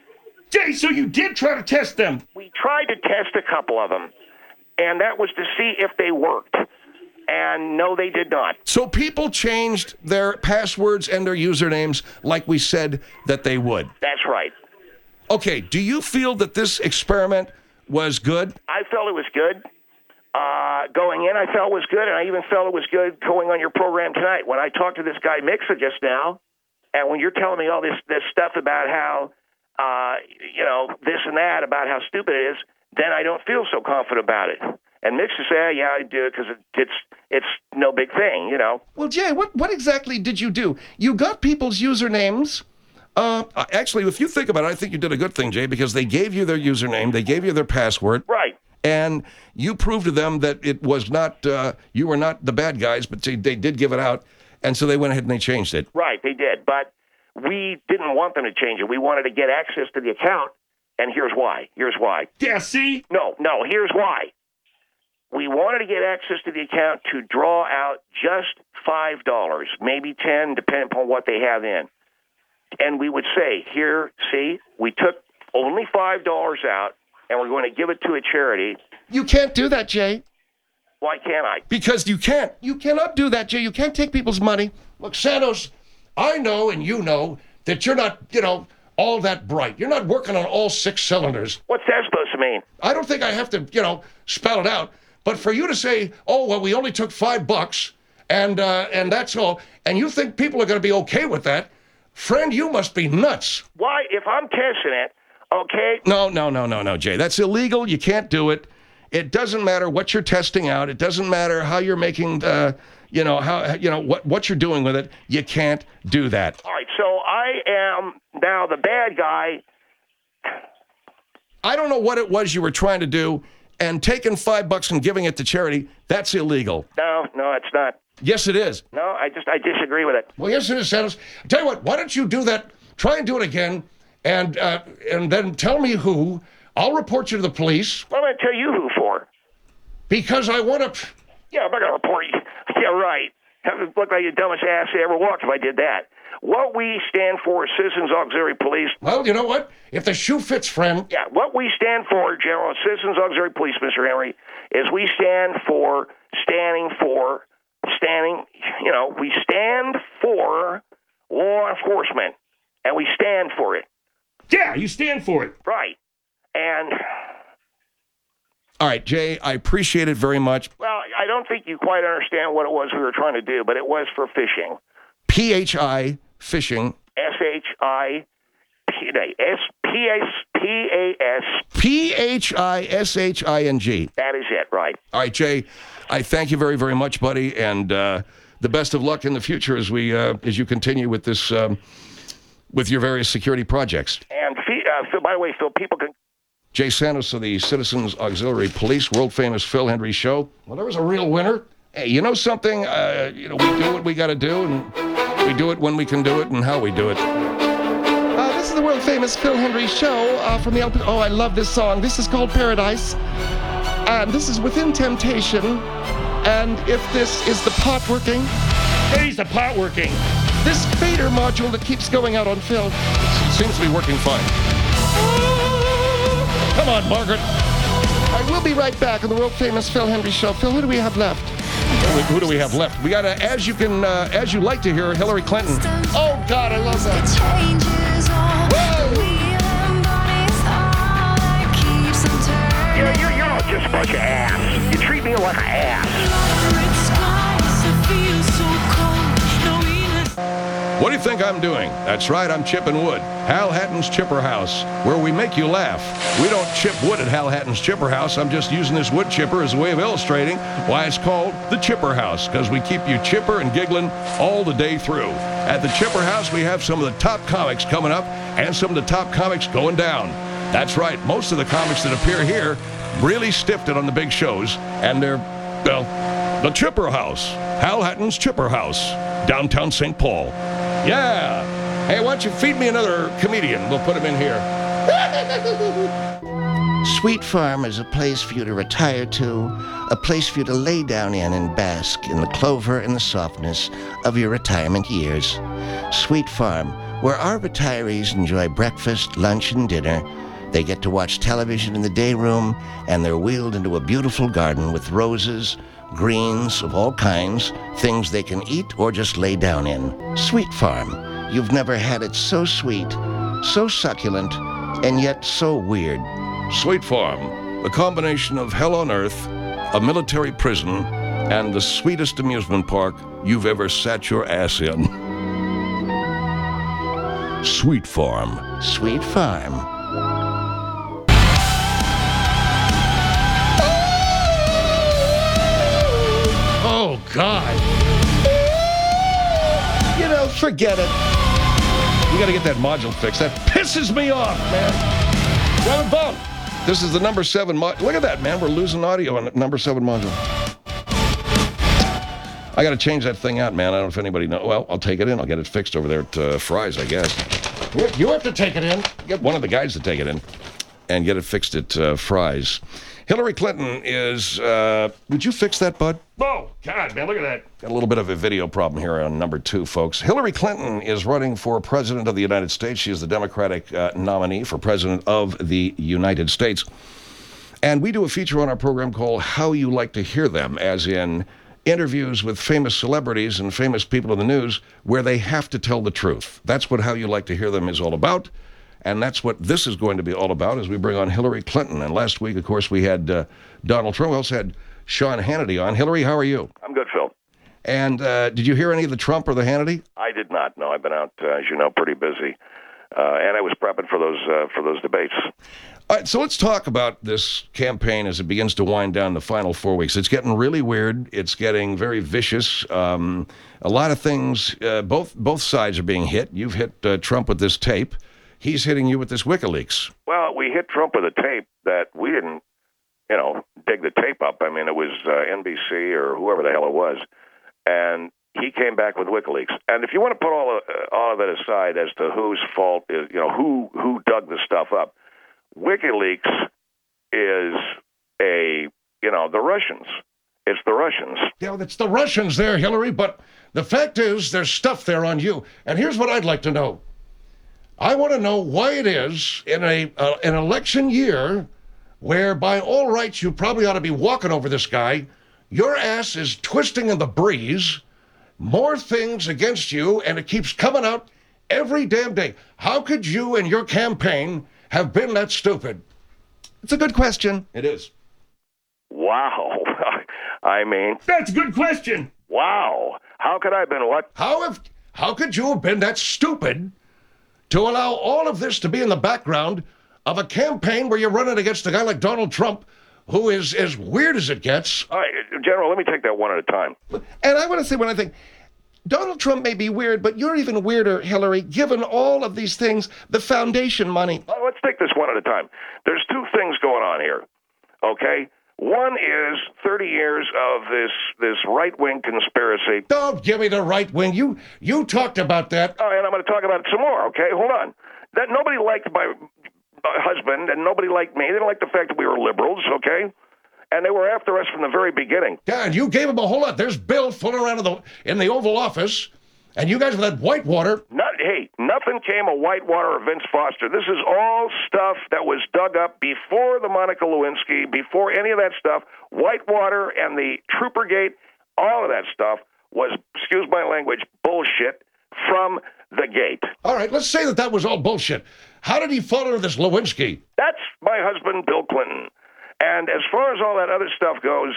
Jay, so you did try to test them. We tried to test a couple of them, and that was to see if they worked. And no, they did not. So people changed their passwords and their usernames like we said that they would. That's right. Okay, do you feel that this experiment was good? I felt it was good. Going in, I felt it was good, and I even felt it was good going on your program tonight. When I talked to this guy Mixa just now, and when you're telling me all this stuff about how, this and that, about how stupid it is, then I don't feel so confident about it. And Mixa say, yeah, I do it because it's no big thing, you know. Well, Jay, what exactly did you do? You got people's usernames. Actually, if you think about it, I think you did a good thing, Jay, because they gave you their username, they gave you their password. Right. And you proved to them that it was not, you were not the bad guys, but they did give it out. And so they went ahead and they changed it. Right, they did. But we didn't want them to change it. We wanted to get access to the account, and here's why. Yeah, see? No, here's why. We wanted to get access to the account to draw out just $5, maybe $10, depending upon what they have in. And we would say, here, see, we took only $5 out, and we're going to give it to a charity. You can't do that, Jay. Why can't I? Because you can't. You cannot do that, Jay. You can't take people's money. Look, Santos, I know and you know that you're not, all that bright. You're not working on all 6 cylinders. What's that supposed to mean? I don't think I have to, spell it out. But for you to say, oh, well, we only took $5 and that's all, and you think people are going to be okay with that, friend, you must be nuts. Why? If I'm testing it, okay? No, Jay. That's illegal. You can't do it. It doesn't matter what you're testing out. It doesn't matter how you're making, what you're doing with it. You can't do that. All right, so I am now the bad guy. I don't know what it was you were trying to do, and taking $5 and giving it to charity, that's illegal. No, it's not. Yes, it is. No, I disagree with it. Well, yes, it is, Santos. Tell you what, why don't you do that? Try and do it again, and then tell me who. I'll report you to the police. What am I going to tell you who for? Because I want to... Yeah, I'm not going to report you. Yeah, right. That would look like the dumbest ass I ever walked if I did that. What we stand for is Citizens Auxiliary Police. Well, you know what? If the shoe fits, friend... Yeah, what we stand for, General, Citizens Auxiliary Police, Mr. Henry, is we stand for we stand for law enforcement, and we stand for it. Yeah, you stand for it. Right. And... All right, Jay, I appreciate it very much. Well, I don't think you quite understand what it was we were trying to do, but it was for fishing. PHI, fishing. SHI, PHISHING. That is it, right. All right, Jay, I thank you very, very much, buddy, and the best of luck in the future as you continue with this, with your various security projects. And Phil, by the way, Phil, people can... Jay Santos of the Citizens Auxiliary Police, world-famous Phil Hendry Show. Well, there was a real winner. Hey, you know something? We do what we got to do, and we do it when we can do it and how we do it. This is the world-famous Phil Hendry Show from the LP. Oh, I love this song. This is called Paradise. And this is Within Temptation. And if this is the pot working... Hey, the pot working. This fader module that keeps going out on Phil. It seems to be working fine. Come on, Margaret. I will be right back on the world-famous Phil Hendry Show. Phil, who do we have left? Who do we have left? We got, as you like to hear, Hillary Clinton. Oh, God, I love that. You're not just a bunch of ass. You treat me like an ass. What do you think I'm doing? That's right, I'm chipping wood. Hal Hatton's Chipper House, where we make you laugh. We don't chip wood at Hal Hatton's Chipper House. I'm just using this wood chipper as a way of illustrating why it's called the Chipper House, because we keep you chipper and giggling all the day through. At the Chipper House, we have some of the top comics coming up and some of the top comics going down. That's right, most of the comics that appear here really stiffed it on the big shows, and they're, well, the Chipper House. Hal Hatton's Chipper House, downtown St. Paul. Yeah. Hey, why don't you feed me another comedian? We'll put him in here. Sweet Farm is a place for you to retire to, a place for you to lay down in and bask in the clover and the softness of your retirement years. Sweet Farm, where our retirees enjoy breakfast, lunch, and dinner. They get to watch television in the day room, and they're wheeled into a beautiful garden with roses, greens of all kinds, things they can eat or just lay down in. Sweet Farm. You've never had it so sweet, so succulent, and yet so weird. Sweet Farm, the combination of hell on earth, a military prison, and the sweetest amusement park you've ever sat your ass in. Sweet Farm. Sweet Farm. Oh, God. You know, forget it. You got to get that module fixed. That pisses me off, man. Robin Bone. This is the number 7 module. Look at that, man. We're losing audio on the number 7 module. I got to change that thing out, man. I don't know if anybody knows. Well, I'll take it in. I'll get it fixed over there at Fry's, I guess. You have to take it in. Get one of the guys to take it in and get it fixed at Fry's. Hillary Clinton is... would you fix that, bud? Oh, God, man, look at that. Got a little bit of a video problem here on number 2, folks. Hillary Clinton is running for president of the United States. She is the Democratic nominee for president of the United States. And we do a feature on our program called How You Like to Hear Them, as in interviews with famous celebrities and famous people in the news where they have to tell the truth. That's what How You Like to Hear Them is all about. And that's what this is going to be all about as we bring on Hillary Clinton. And last week, of course, we had Donald Trump. We also had Sean Hannity on. Hillary, how are you? I'm good, Phil. And did you hear any of the Trump or the Hannity? I did not. No, I've been out, as you know, pretty busy, and I was prepping for those debates. All right, so let's talk about this campaign as it begins to wind down the final 4 weeks. It's getting really weird. It's getting very vicious. A lot of things. Both sides are being hit. You've hit Trump with this tape. He's hitting you with this WikiLeaks. Well, we hit Trump with a tape that we didn't, dig the tape up. I mean, it was NBC or whoever the hell it was, and he came back with WikiLeaks. And if you want to put all of that aside as to whose fault is, who dug the stuff up, WikiLeaks is the Russians. It's the Russians. Yeah, it's the Russians there, Hillary, but the fact is there's stuff there on you. And here's what I'd like to know. I want to know why it is in an election year where by all rights you probably ought to be walking over this guy, your ass is twisting in the breeze, more things against you, and it keeps coming out every damn day. How could you and your campaign have been that stupid? It's a good question. It is. Wow. I mean, That's a good question. wow. How could I have been what? How could you have been that stupid to allow all of this to be in the background of a campaign where you're running against a guy like Donald Trump, who is as weird as it gets? All right, General, let me take that one at a time. And I want to say one other thing. Donald Trump may be weird, but you're even weirder, Hillary, given all of these things, the foundation money. Let's take this one at a time. There's two things going on here, okay? One is 30 years of this right-wing conspiracy. Don't give me the right wing. You talked about that. Oh, and I'm going to talk about it some more, okay? Hold on. That nobody liked my husband, and nobody liked me. They didn't like the fact that we were liberals, okay? And they were after us from the very beginning. Yeah, and you gave him a whole lot. There's Bill fooling around in the Oval Office, and you guys with that Whitewater. Nothing came of Whitewater or Vince Foster. This is all stuff that was dug up before the Monica Lewinsky, before any of that stuff. Whitewater and the Troopergate, all of that stuff was, excuse my language, bullshit from the gate. All right, let's say that was all bullshit. How did he fall into this Lewinsky? That's my husband, Bill Clinton. And as far as all that other stuff goes,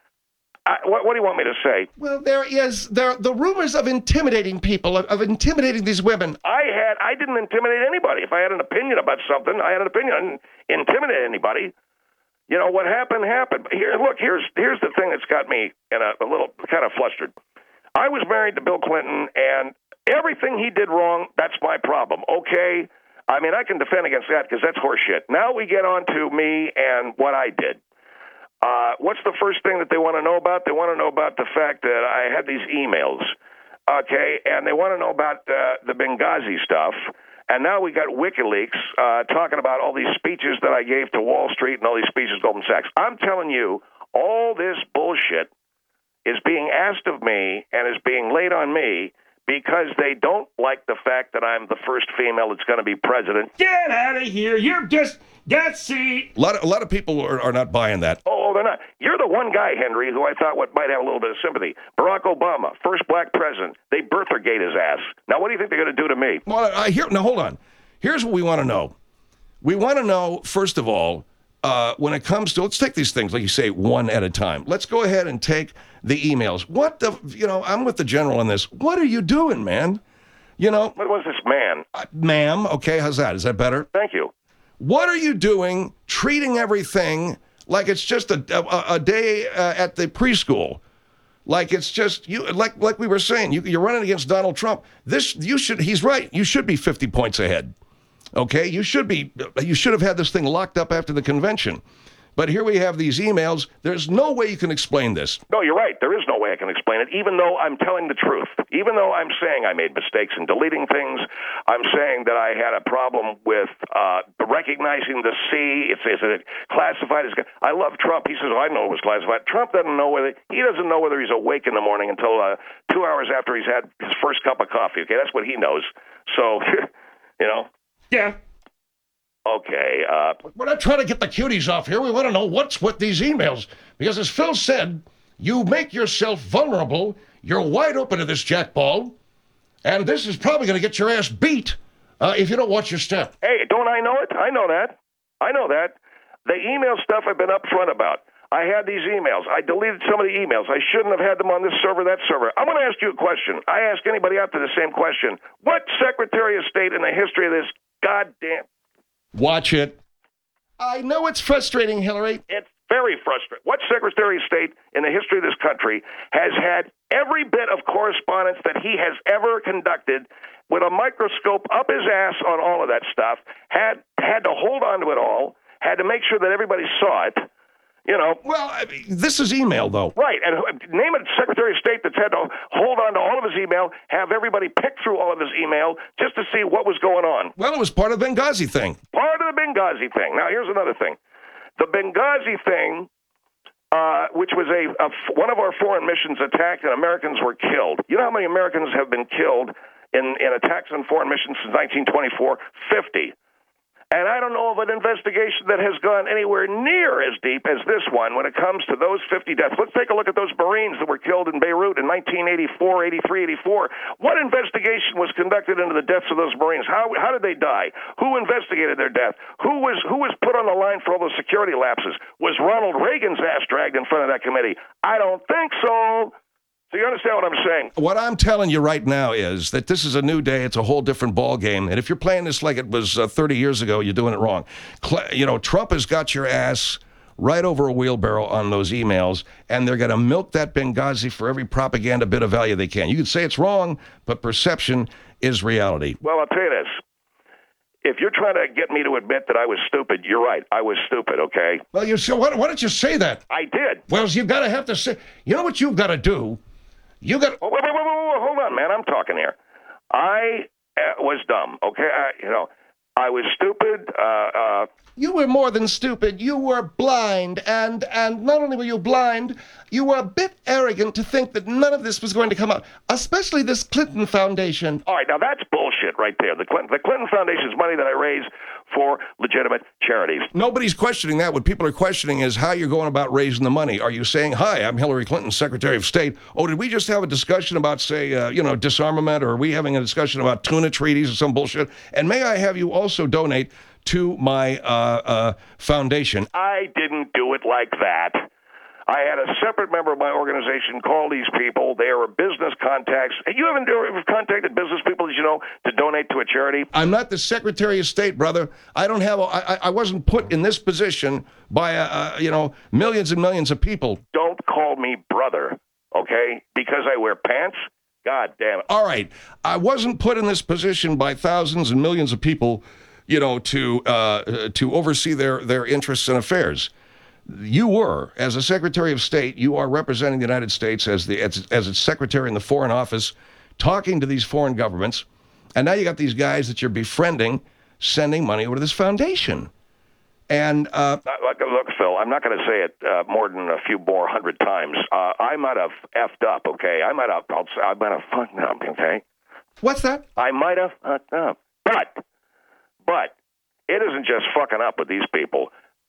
what do you want me to say? Well, there are the rumors of intimidating people, of intimidating these women. I didn't intimidate anybody. If I had an opinion about something, I had an opinion. I didn't intimidate anybody. You know, what happened. Here's the thing that's got me in a little kind of flustered. I was married to Bill Clinton, and everything he did wrong, that's my problem, okay? I mean, I can defend against that because that's horseshit. Now we get on to me and what I did. What's the first thing that they want to know about? They want to know about the fact that I had these emails, okay, and they want to know about the Benghazi stuff. And now we got WikiLeaks talking about all these speeches that I gave to Wall Street and all these speeches to Goldman Sachs. I'm telling you, all this bullshit is being asked of me and is being laid on me because they don't like the fact that I'm the first female that's going to be president. Get out of here. You're just, see. A lot of people are not buying that. Oh, they're not. You're the one guy, Henry, who I thought might have a little bit of sympathy. Barack Obama, first black president. They birthergate his ass. Now, what do you think they're going to do to me? Well, now hold on. Here's what we want to know. We want to know, first of all, when it comes to, let's take these things, like you say, one at a time. Let's go ahead and take the emails. I'm with the general on this. What are you doing, man? What was this man? Ma'am, okay, how's that? Is that better? Thank you. What are you doing treating everything like it's just a day at the preschool? Like it's just, like we were saying, you're running against Donald Trump. He's right. You should be 50 points ahead. Okay, you should have had this thing locked up after the convention. But here we have these emails. There's no way you can explain this. No, you're right. There is no way I can explain it, even though I'm telling the truth. Even though I'm saying I made mistakes in deleting things, I'm saying that I had a problem with recognizing the C. Is it classified as... I love Trump. He says, I know it was classified. Trump doesn't know whether he's awake in the morning until 2 hours after he's had his first cup of coffee. Okay, that's what he knows. So, Yeah. Okay. We're not trying to get the cuties off here. We want to know what's with these emails. Because as Phil said, you make yourself vulnerable. You're wide open to this jackball. And this is probably going to get your ass beat if you don't watch your step. Hey, don't I know it? I know that. The email stuff I've been upfront about. I had these emails. I deleted some of the emails. I shouldn't have had them on this server, that server. I'm going to ask you a question. I ask anybody out there the same question. What Secretary of State in the history of this goddamn... Watch it. I know it's frustrating, Hillary. It's very frustrating. What Secretary of State in the history of this country has had every bit of correspondence that he has ever conducted with a microscope up his ass on all of that stuff, had to hold on to it all, had to make sure that everybody saw it, Well, this is email, though. Right, and name a Secretary of State that's had to hold on to all of his email, have everybody pick through all of his email just to see what was going on. Well, it was part of the Benghazi thing. Part of the Benghazi thing. Now, here's another thing. The Benghazi thing, which was one of our foreign missions attacked and Americans were killed. You know how many Americans have been killed in attacks on foreign missions since 1924? 50. And I don't know of an investigation that has gone anywhere near as deep as this one when it comes to those 50 deaths. Let's take a look at those Marines that were killed in Beirut in 1984, 83, 84. What investigation was conducted into the deaths of those Marines? How did they die? Who investigated their death? Who was put on the line for all those security lapses? Was Ronald Reagan's ass dragged in front of that committee? I don't think so. So you understand what I'm saying? What I'm telling you right now is that this is a new day. It's a whole different ball game. And if you're playing this like it was 30 years ago, you're doing it wrong. Trump has got your ass right over a wheelbarrow on those emails, and they're going to milk that Benghazi for every propaganda bit of value they can. You can say it's wrong, but perception is reality. Well, I'll tell you this. If you're trying to get me to admit that I was stupid, you're right. I was stupid, okay? Well, why don't you say that? I did. Well, you've got to have to say... You know what you've got to do? You got... Wait, hold on, man. I'm talking here. I was dumb, okay? I was stupid. You were more than stupid. You were blind. And not only were you blind, you were a bit arrogant to think that none of this was going to come out, especially this Clinton Foundation. All right, now that's bullshit right there. The Clinton Foundation is money that I raise for legitimate charities. Nobody's questioning that. What people are questioning is how you're going about raising the money. Are you saying, hi, I'm Hillary Clinton, Secretary of State. Oh, did we just have a discussion about, say, disarmament, or are we having a discussion about tuna treaties or some bullshit? And may I have you also donate to my foundation? I didn't do it like that. I had a separate member of my organization call these people. They were business contacts. You haven't ever contacted business people, as you know, to donate to a charity? I'm not the Secretary of State, brother. I don't have. I wasn't put in this position by millions and millions of people. Don't call me brother, okay? Because I wear pants. God damn it! All right, I wasn't put in this position by thousands and millions of people, to oversee their interests and affairs. You were, as a Secretary of State, you are representing the United States as its secretary in the Foreign Office, talking to these foreign governments, and now you got these guys that you're befriending, sending money over to this foundation. And look, Phil, I'm not going to say it more than a few more hundred times. I might have effed up, okay? I might have fucked up, okay? What's that? I might have fucked up. But it isn't just fucking up with these people.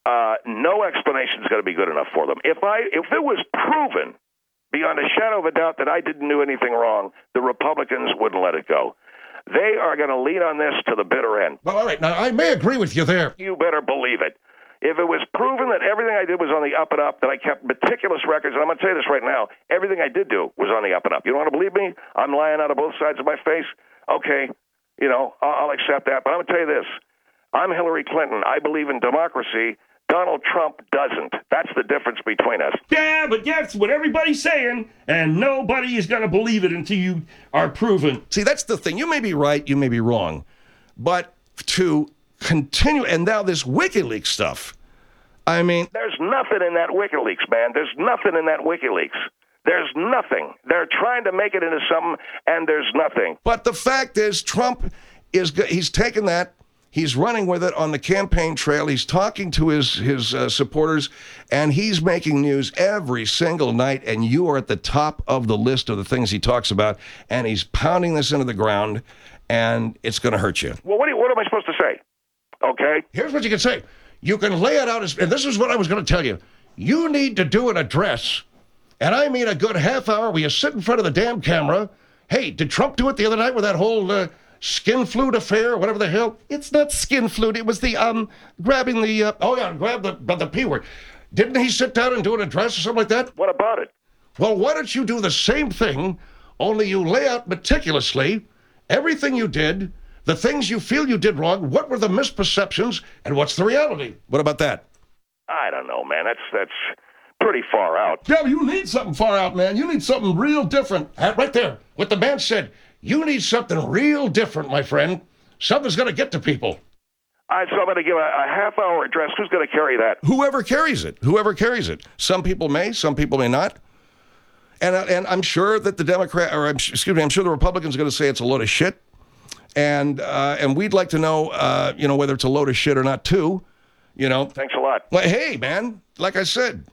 No explanation is going to be good enough for them. If it was proven beyond a shadow of a doubt that I didn't do anything wrong, the Republicans wouldn't let it go. They are going to lean on this to the bitter end. Well, all right. Now, I may agree with you there. You better believe it. If it was proven that everything I did was on the up and up, that I kept meticulous records, and I'm going to tell you this right now, everything I did do was on the up and up. You don't want to believe me? I'm lying out of both sides of my face? Okay, I'll accept that. But I'm going to tell you this. I'm Hillary Clinton. I believe in democracy. Donald Trump doesn't. That's the difference between us. Yeah, but that's what everybody's saying, and nobody is going to believe it until you are proven. See, that's the thing. You may be right, you may be wrong. But to continue, and now this WikiLeaks stuff, I mean... There's nothing in that WikiLeaks, man. There's nothing in that WikiLeaks. There's nothing. They're trying to make it into something, and there's nothing. But the fact is, Trump he's taken that, he's running with it on the campaign trail, he's talking to his supporters, and he's making news every single night, and you are at the top of the list of the things he talks about, and he's pounding this into the ground, and it's going to hurt you. Well, what am I supposed to say? Okay? Here's what you can say. You can lay it out as, and this is what I was going to tell you. You need to do an address, and I mean a good half hour where you sit in front of the damn camera. Hey, did Trump do it the other night with that whole skin flute affair or whatever the hell? It's not skin flute. It was the grabbing the. Grab the P word. Didn't he sit down and do an address or something like that? What about it? Well, why don't you do the same thing, only you lay out meticulously everything you did, the things you feel you did wrong, what were the misperceptions, and what's the reality? What about that? I don't know, man. That's pretty far out. Yeah, but you need something far out, man. You need something real different. Right there, what the man said. You need something real different, my friend. Something's going to get to people. So I'm going to give a half-hour address. Who's going to carry that? Whoever carries it. Some people may, some people may not. And I'm sure that I'm sure the Republicans are going to say it's a load of shit. And we'd like to know, whether it's a load of shit or not, too. Thanks a lot. Well, hey, man, like I said,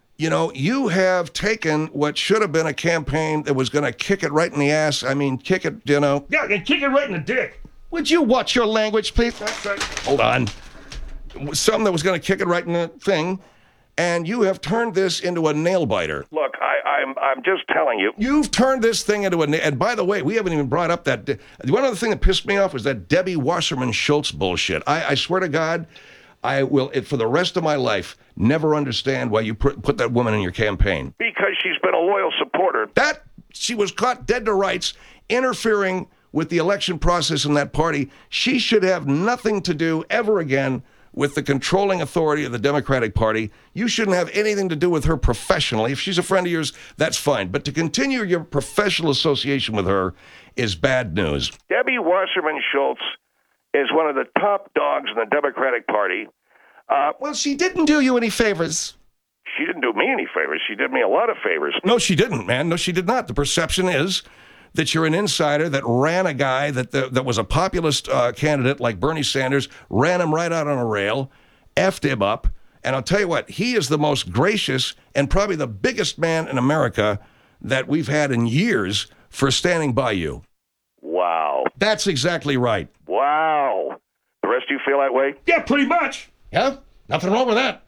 you have taken what should have been a campaign that was going to kick it right in the ass. I mean, kick it, Yeah, and kick it right in the dick. Would you watch your language, please? Hold on. Something that was going to kick it right in the thing. And you have turned this into a nail biter. Look, I'm just telling you. You've turned this thing into and by the way, we haven't even brought up that. One other thing that pissed me off was that Debbie Wasserman Schultz bullshit. I swear to God, I will, for the rest of my life, never understand why you put that woman in your campaign. Because she's been a loyal supporter. She was caught dead to rights, interfering with the election process in that party. She should have nothing to do ever again with the controlling authority of the Democratic Party. You shouldn't have anything to do with her professionally. If she's a friend of yours, that's fine. But to continue your professional association with her is bad news. Debbie Wasserman Schultz is one of the top dogs in the Democratic Party. Well, she didn't do you any favors. She didn't do me any favors. She did me a lot of favors. No, she didn't, man. No, she did not. The perception is that you're an insider that ran a guy that was a populist candidate like Bernie Sanders, ran him right out on a rail, effed him up. And I'll tell you what, he is the most gracious and probably the biggest man in America that we've had in years for standing by you. Wow. That's exactly right. Wow. The rest of you feel that way? Yeah, pretty much. Yeah, nothing wrong with that.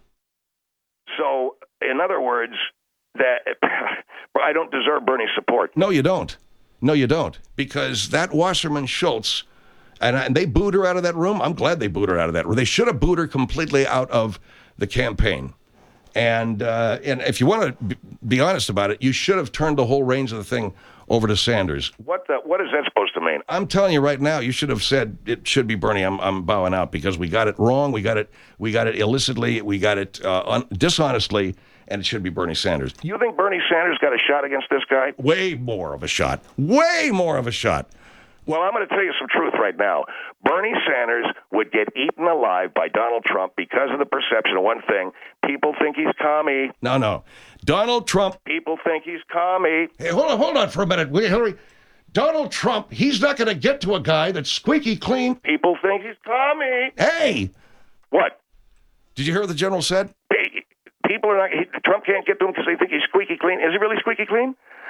So, in other words, that I don't deserve Bernie's support. No, you don't. No, you don't. Because that Wasserman Schultz, and they booed her out of that room. I'm glad they booed her out of that room. They should have booed her completely out of the campaign. And if you want to be honest about it, you should have turned the whole reins of the thing over to Sanders. What is that supposed to mean? I'm telling you right now, you should have said it should be Bernie. I'm bowing out because we got it wrong. We got it illicitly. We got it dishonestly. And it should be Bernie Sanders. You think Bernie Sanders got a shot against this guy? Way more of a shot. Way more of a shot. Well, I'm going to tell you some truth right now. Bernie Sanders would get eaten alive by Donald Trump because of the perception of one thing. People think he's commie. No. Donald Trump. People think he's commie. Hey, hold on for a minute, will you, Hillary? Donald Trump, he's not going to get to a guy that's squeaky clean. People think he's commie. Hey! What? Did you hear what the general said? People are not. Trump can't get to him because they think he's squeaky clean. Is he really squeaky clean?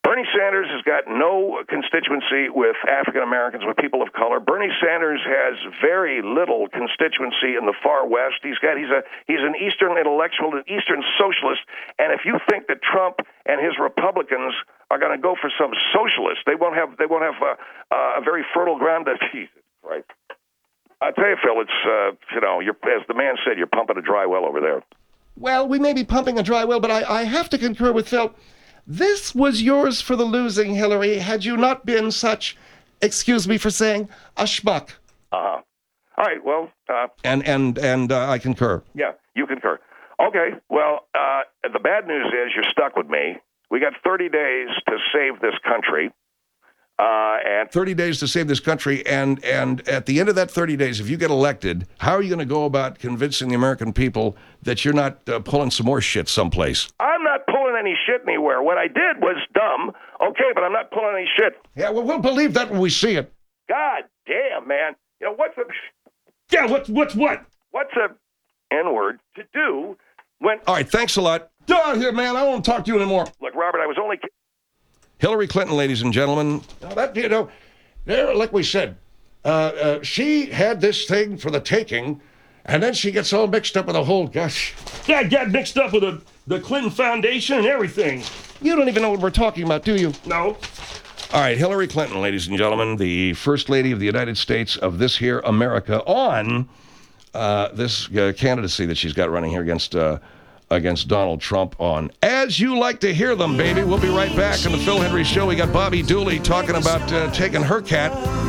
Bernie Sanders has got no constituency with African Americans, with people of color. Bernie Sanders has very little constituency in the far west. He's an Eastern intellectual, an Eastern socialist. And if you think that Trump and his Republicans are going to go for some socialist, they won't have a very fertile ground. Jesus Christ! I tell you, Phil, it's you're, as the man said, you're pumping a dry well over there. Well, we may be pumping a dry well, but I have to concur with Phil. This was yours for the losing, Hillary, had you not been such, excuse me for saying, a schmuck. Uh-huh. All right, well... And I concur. Yeah, you concur. Okay, well, the bad news is you're stuck with me. We got 30 days to save this country. And 30 days to save this country, and at the end of that 30 days, if you get elected, how are you going to go about convincing the American people that you're not pulling some more shit someplace? I'm not pulling any shit anywhere. What I did was dumb, okay, but I'm not pulling any shit. Yeah, well, we'll believe that when we see it. God damn, man. You know, what's a... Yeah, what's what? What's a N-word to do when... All right, thanks a lot. Get out of here, man. I don't want to talk to you anymore. Look, Robert, I was only... Hillary Clinton, ladies and gentlemen. Now that, there, like we said, she had this thing for the taking, and then she gets all mixed up with the whole gosh. Yeah, got mixed up with the Clinton Foundation and everything. You don't even know what we're talking about, do you? No. All right, Hillary Clinton, ladies and gentlemen, the First Lady of the United States of this here America, on this candidacy that she's got running here against Donald Trump on As You Like to Hear Them, baby. We'll be right back on the Phil Hendry Show. We got Bobby Dooley talking about taking her cat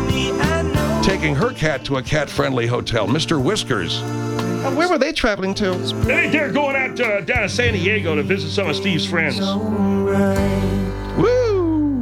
to a cat-friendly hotel, Mr. Whiskers. Where were they traveling to? They're going out down to San Diego to visit some of Steve's friends. Woo!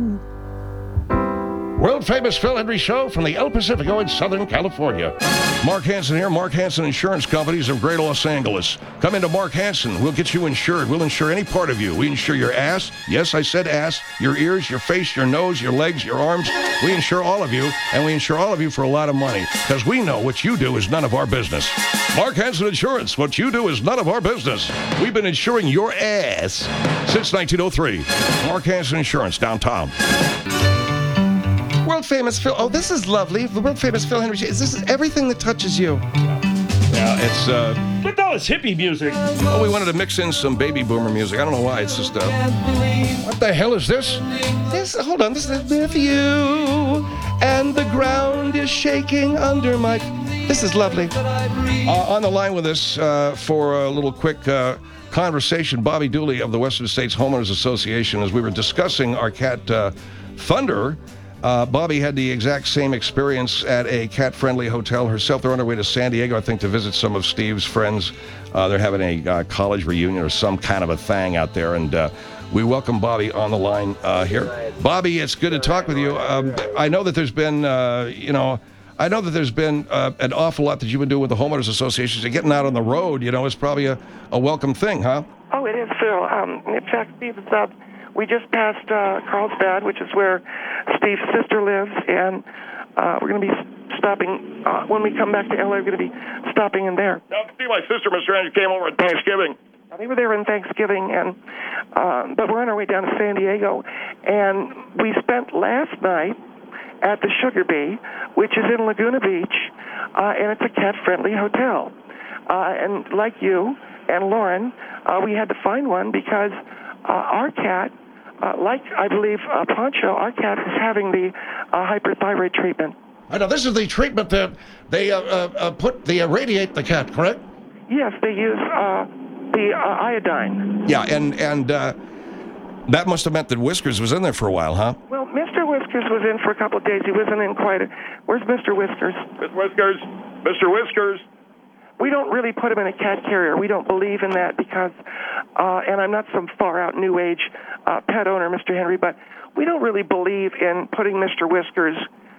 World-famous Phil Hendry Show from the El Pacifico in Southern California. Mark Hansen here, Mark Hansen Insurance Companies of Great Los Angeles. Come into Mark Hansen. We'll get you insured. We'll insure any part of you. We insure your ass. Yes, I said ass. Your ears, your face, your nose, your legs, your arms. We insure all of you, and we insure all of you for a lot of money, because we know what you do is none of our business. Mark Hansen Insurance. What you do is none of our business. We've been insuring your ass since 1903. Mark Hansen Insurance, downtown. World famous Phil. Oh, this is lovely. The world famous Phil Hendry. This is everything that touches you. Yeah, it's Look at all this hippie music. well, we wanted to mix in some baby boomer music. I don't know why. It's just What the hell is this? Hold on. This is with you, and the ground is shaking under my. This is lovely. on the line with us for a little quick conversation. Bobby Dooley of the Western States Homeowners Association. As we were discussing our cat Thunder. Bobby had the exact same experience at a cat-friendly hotel herself. They're on their way to San Diego, I think, to visit some of Steve's friends. They're having a college reunion or some kind of a thing out there, and we welcome Bobby on the line here. Bobby, it's good to talk with you. I know that there's been, I know that there's been an awful lot that you've been doing with the Homeowners Associations. And getting out on the road, is probably a welcome thing, huh? Oh, it is, Phil. In fact, Steve, we just passed Carlsbad, which is where Steve's sister lives, and we're going to be stopping, when we come back to L.A., we're going to be stopping in there. Now, see, my sister, Mr. Andrews, came over at Thanksgiving. They were there on Thanksgiving, and but we're on our way down to San Diego, and we spent last night at the Sugar Bee, which is in Laguna Beach, and it's a cat-friendly hotel. And like you and Lauren, we had to find one because our cat, like I believe Poncho, our cat is having the hyperthyroid treatment. I know this is the treatment that they irradiate the cat, correct? Yes, they use the iodine. Yeah, and that must have meant that Whiskers was in there for a while, huh? Well, Mr. Whiskers was in for a couple of days. He wasn't in quite a... Where's Mr. Whiskers? Mr. Whiskers. Mr. Whiskers. We don't really put him in a cat carrier. We don't believe in that because, and I'm not some far-out New Age pet owner, Mr. Henry, but we don't really believe in putting Mr. Whiskers,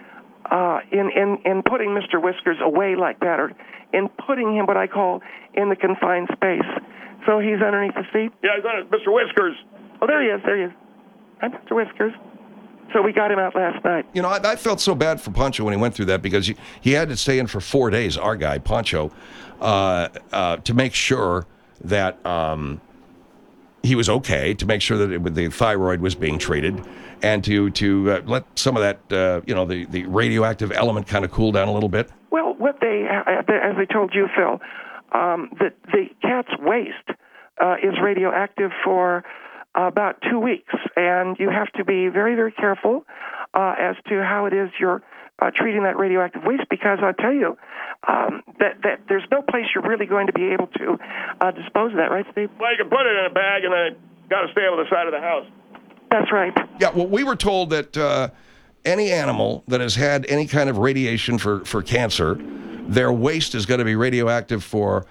in putting Mr. Whiskers away like that, or in putting him what I call in the confined space. So he's underneath the seat? Yeah, he's on it. Mr. Whiskers. Oh, there he is. Hi, Mr. Whiskers. So we got him out last night. I felt so bad for Poncho when he went through that because he had to stay in for 4 days, our guy, Poncho, to make sure that, he was okay, to make sure that the thyroid was being treated, and to let some of that, the radioactive element kind of cool down a little bit? Well, what they, as I told you, Phil, the cat's waste is radioactive for about 2 weeks, and you have to be very, very careful as to how it is you're treating that radioactive waste, because I'll tell you that there's no place you're really going to be able to dispose of that, right, Steve? Well, you can put it in a bag and then got to stay on the side of the house. That's right. Yeah, well, we were told that any animal that has had any kind of radiation for cancer, their waste is going to be radioactive for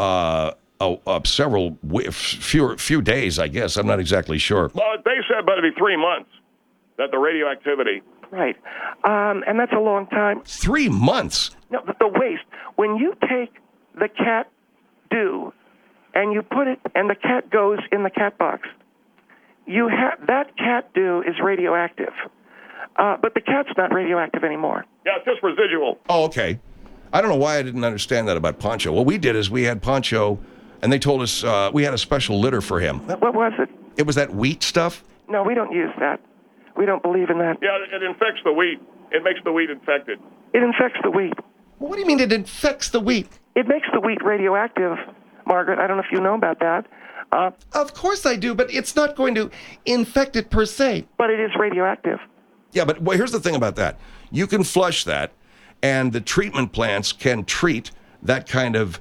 few days, I guess. I'm not exactly sure. Well, they said about it'd be 3 months that the radioactivity. Right. And that's a long time. 3 months? No, the waste. When you take the cat do and you put it, and the cat goes in the cat box, you have that cat do is radioactive. But the cat's not radioactive anymore. Yeah, it's just residual. Oh, okay. I don't know why I didn't understand that about Poncho. What we did is we had Poncho, and they told us we had a special litter for him. What was it? It was that wheat stuff? No, we don't use that. We don't believe in that. Yeah, it infects the wheat. It makes the wheat infected. It infects the wheat. Well, what do you mean it infects the wheat? It makes the wheat radioactive, Margaret. I don't know if you know about that. Of course I do, but it's not going to infect it per se. But it is radioactive. Yeah, but here's the thing about that. You can flush that, and the treatment plants can treat that kind of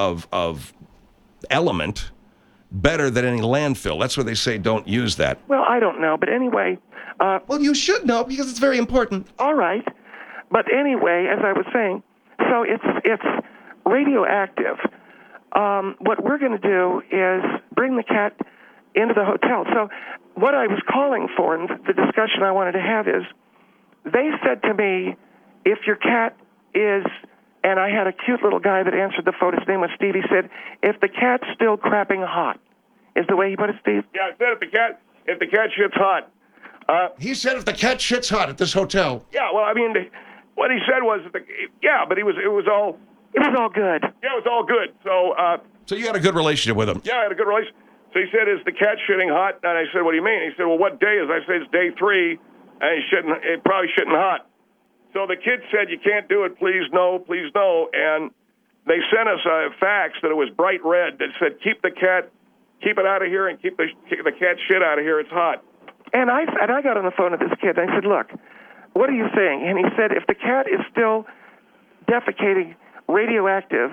element better than any landfill. That's why they say don't use that. Well, I don't know, but anyway. Well, you should know because it's very important. All right. But anyway, as I was saying, so it's radioactive. What we're going to do is bring the cat into the hotel. So what I was calling for, and the discussion I wanted to have is, they said to me, if your cat is, and I had a cute little guy that answered the phone, his name was Steve, he said, if the cat's still crapping hot, is the way he put it, Steve? Yeah, I said if the cat shit's hot. He said if the cat shit's hot at this hotel. Yeah, well, I mean, what he said was, but it was all. It was all good. Yeah, it was all good. So you had a good relationship with him? Yeah, I had a good relationship. So he said, is the cat shitting hot? And I said, what do you mean? He said, well, what day is it? I said, it's day 3, and it probably shitting hot. So the kid said, you can't do it, please no. And they sent us a fax that it was bright red that said, keep it out of here and keep the cat shit out of here, it's hot. And I got on the phone with this kid, and I said, look, what are you saying? And he said, if the cat is still defecating radioactive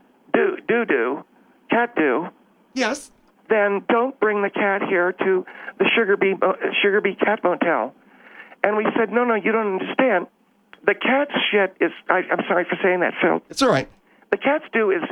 cat do, yes, then don't bring the cat here to the Sugar Bee Cat Motel. And we said, no, you don't understand. The cat's shit is, I'm sorry for saying that, Phil. it's all right. The cat's do is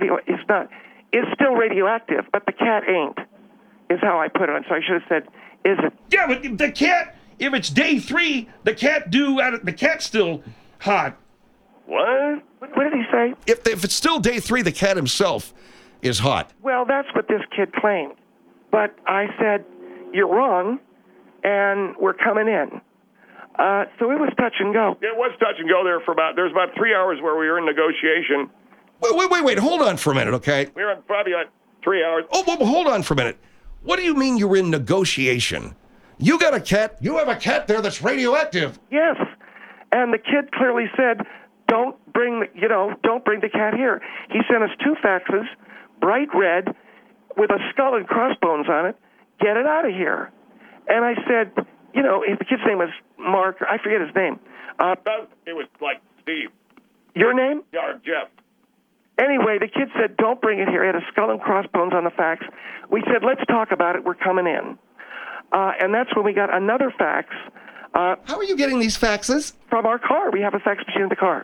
still radioactive, but the cat ain't, is how I put it. So I should have said, is it? Yeah, but the cat, if it's day 3, the cat's still hot. What? What did he say? If it's still day 3, the cat himself is hot. Well, that's what this kid claimed. But I said, you're wrong, and we're coming in. So it was touch and go. It was touch and go there there's about 3 hours where we were in negotiation. Wait, hold on for a minute, okay? We were probably like 3 hours. Oh, hold on for a minute. What do you mean you were in negotiation? You got a cat? You have a cat there that's radioactive. Yes. And the kid clearly said, don't bring the cat here. He sent us 2 faxes, bright red, with a skull and crossbones on it. Get it out of here. And I said, the kid's name was Mark. I forget his name. It was like Steve. Your name? Yeah, Jeff. Anyway, the kid said, don't bring it here. He had a skull and crossbones on the fax. We said, let's talk about it. We're coming in. And that's when we got another fax. How are you getting these faxes? From our car. We have a fax machine in the car.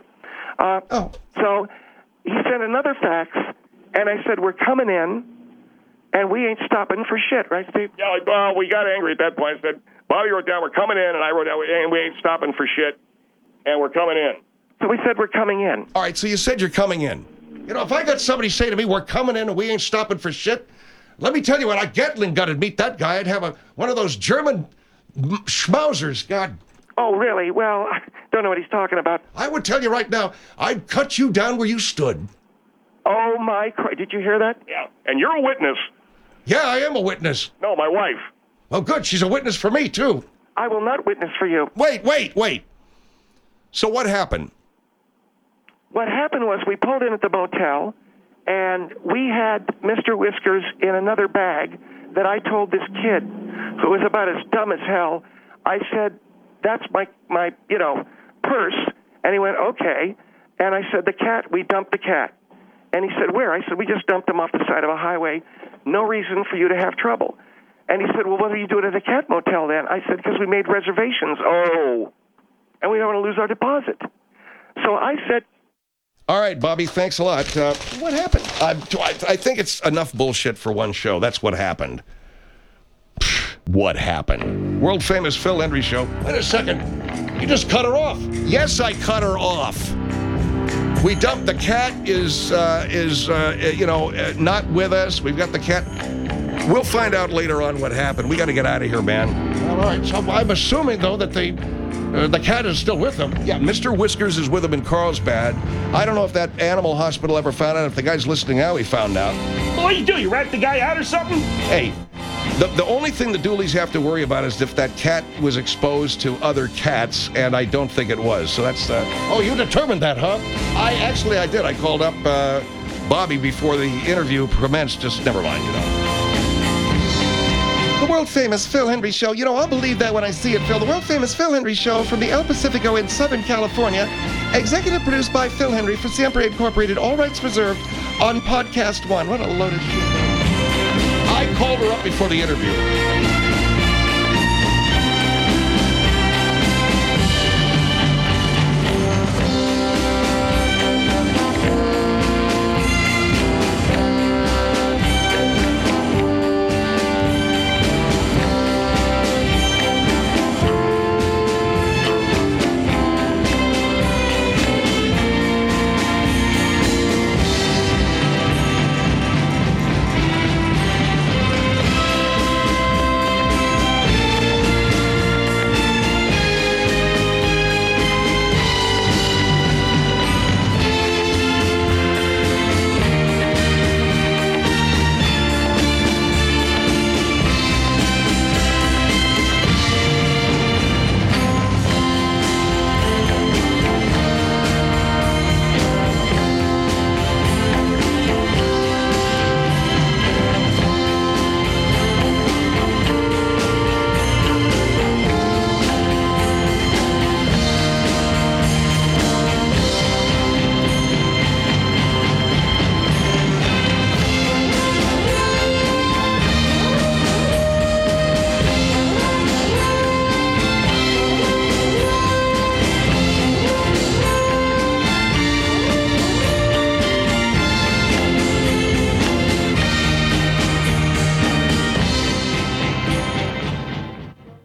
So he sent another fax, and I said, we're coming in, and we ain't stopping for shit, right, Steve? Yeah, well, we got angry at that point. I said, Bobby wrote down, we're coming in, and I wrote down, and we ain't stopping for shit, and we're coming in. So we said we're coming in. All right, so you said you're coming in. If I got somebody say to me, we're coming in and we ain't stopping for shit, let me tell you, when I Gatling gun and meet that guy, I'd have one of those German schmauzers. God. Oh, really? Well, I don't know what he's talking about. I would tell you right now, I'd cut you down where you stood. Oh, my Christ. Did you hear that? Yeah, and you're a witness. Yeah, I am a witness. No, my wife. Oh, good. She's a witness for me, too. I will not witness for you. Wait. So what happened? What happened was we pulled in at the motel, and we had Mr. Whiskers in another bag that I told this kid, who was about as dumb as hell. I said, that's my purse. And he went, okay. And I said, the cat, we dumped the cat. And he said, where? I said, we just dumped him off the side of a highway. No reason for you to have trouble. And he said, well, what are you doing at the cat motel then? I said, because we made reservations. Oh. And we don't want to lose our deposit. So I said, All right, Bobby, thanks a lot. What happened? I think it's enough bullshit for one show. That's what happened. What happened? World famous Phil Hendry show. Wait a second. You just cut her off. Yes, I cut her off. We dumped the cat is not with us. We've got the cat. We'll find out later on what happened. We got to get out of here, man. All right. So I'm assuming though that the cat is still with them. Yeah, Mr. Whiskers is with him in Carlsbad. I don't know if that animal hospital ever found out. If the guy's listening now, he found out. Well, what you do? You rat the guy out or something? Hey, the only thing the Dooleys have to worry about is if that cat was exposed to other cats, and I don't think it was. So that's... Oh, you determined that, huh? I did. I called up Bobby before the interview commenced. Just never mind, The world-famous Phil Hendry Show. I'll believe that when I see it, Phil. The world-famous Phil Hendry Show from the El Pacifico in Southern California. Executive produced by Phil Hendry for Siempre Incorporated. All rights reserved on Podcast One. What a load of shit. I called her up before the interview.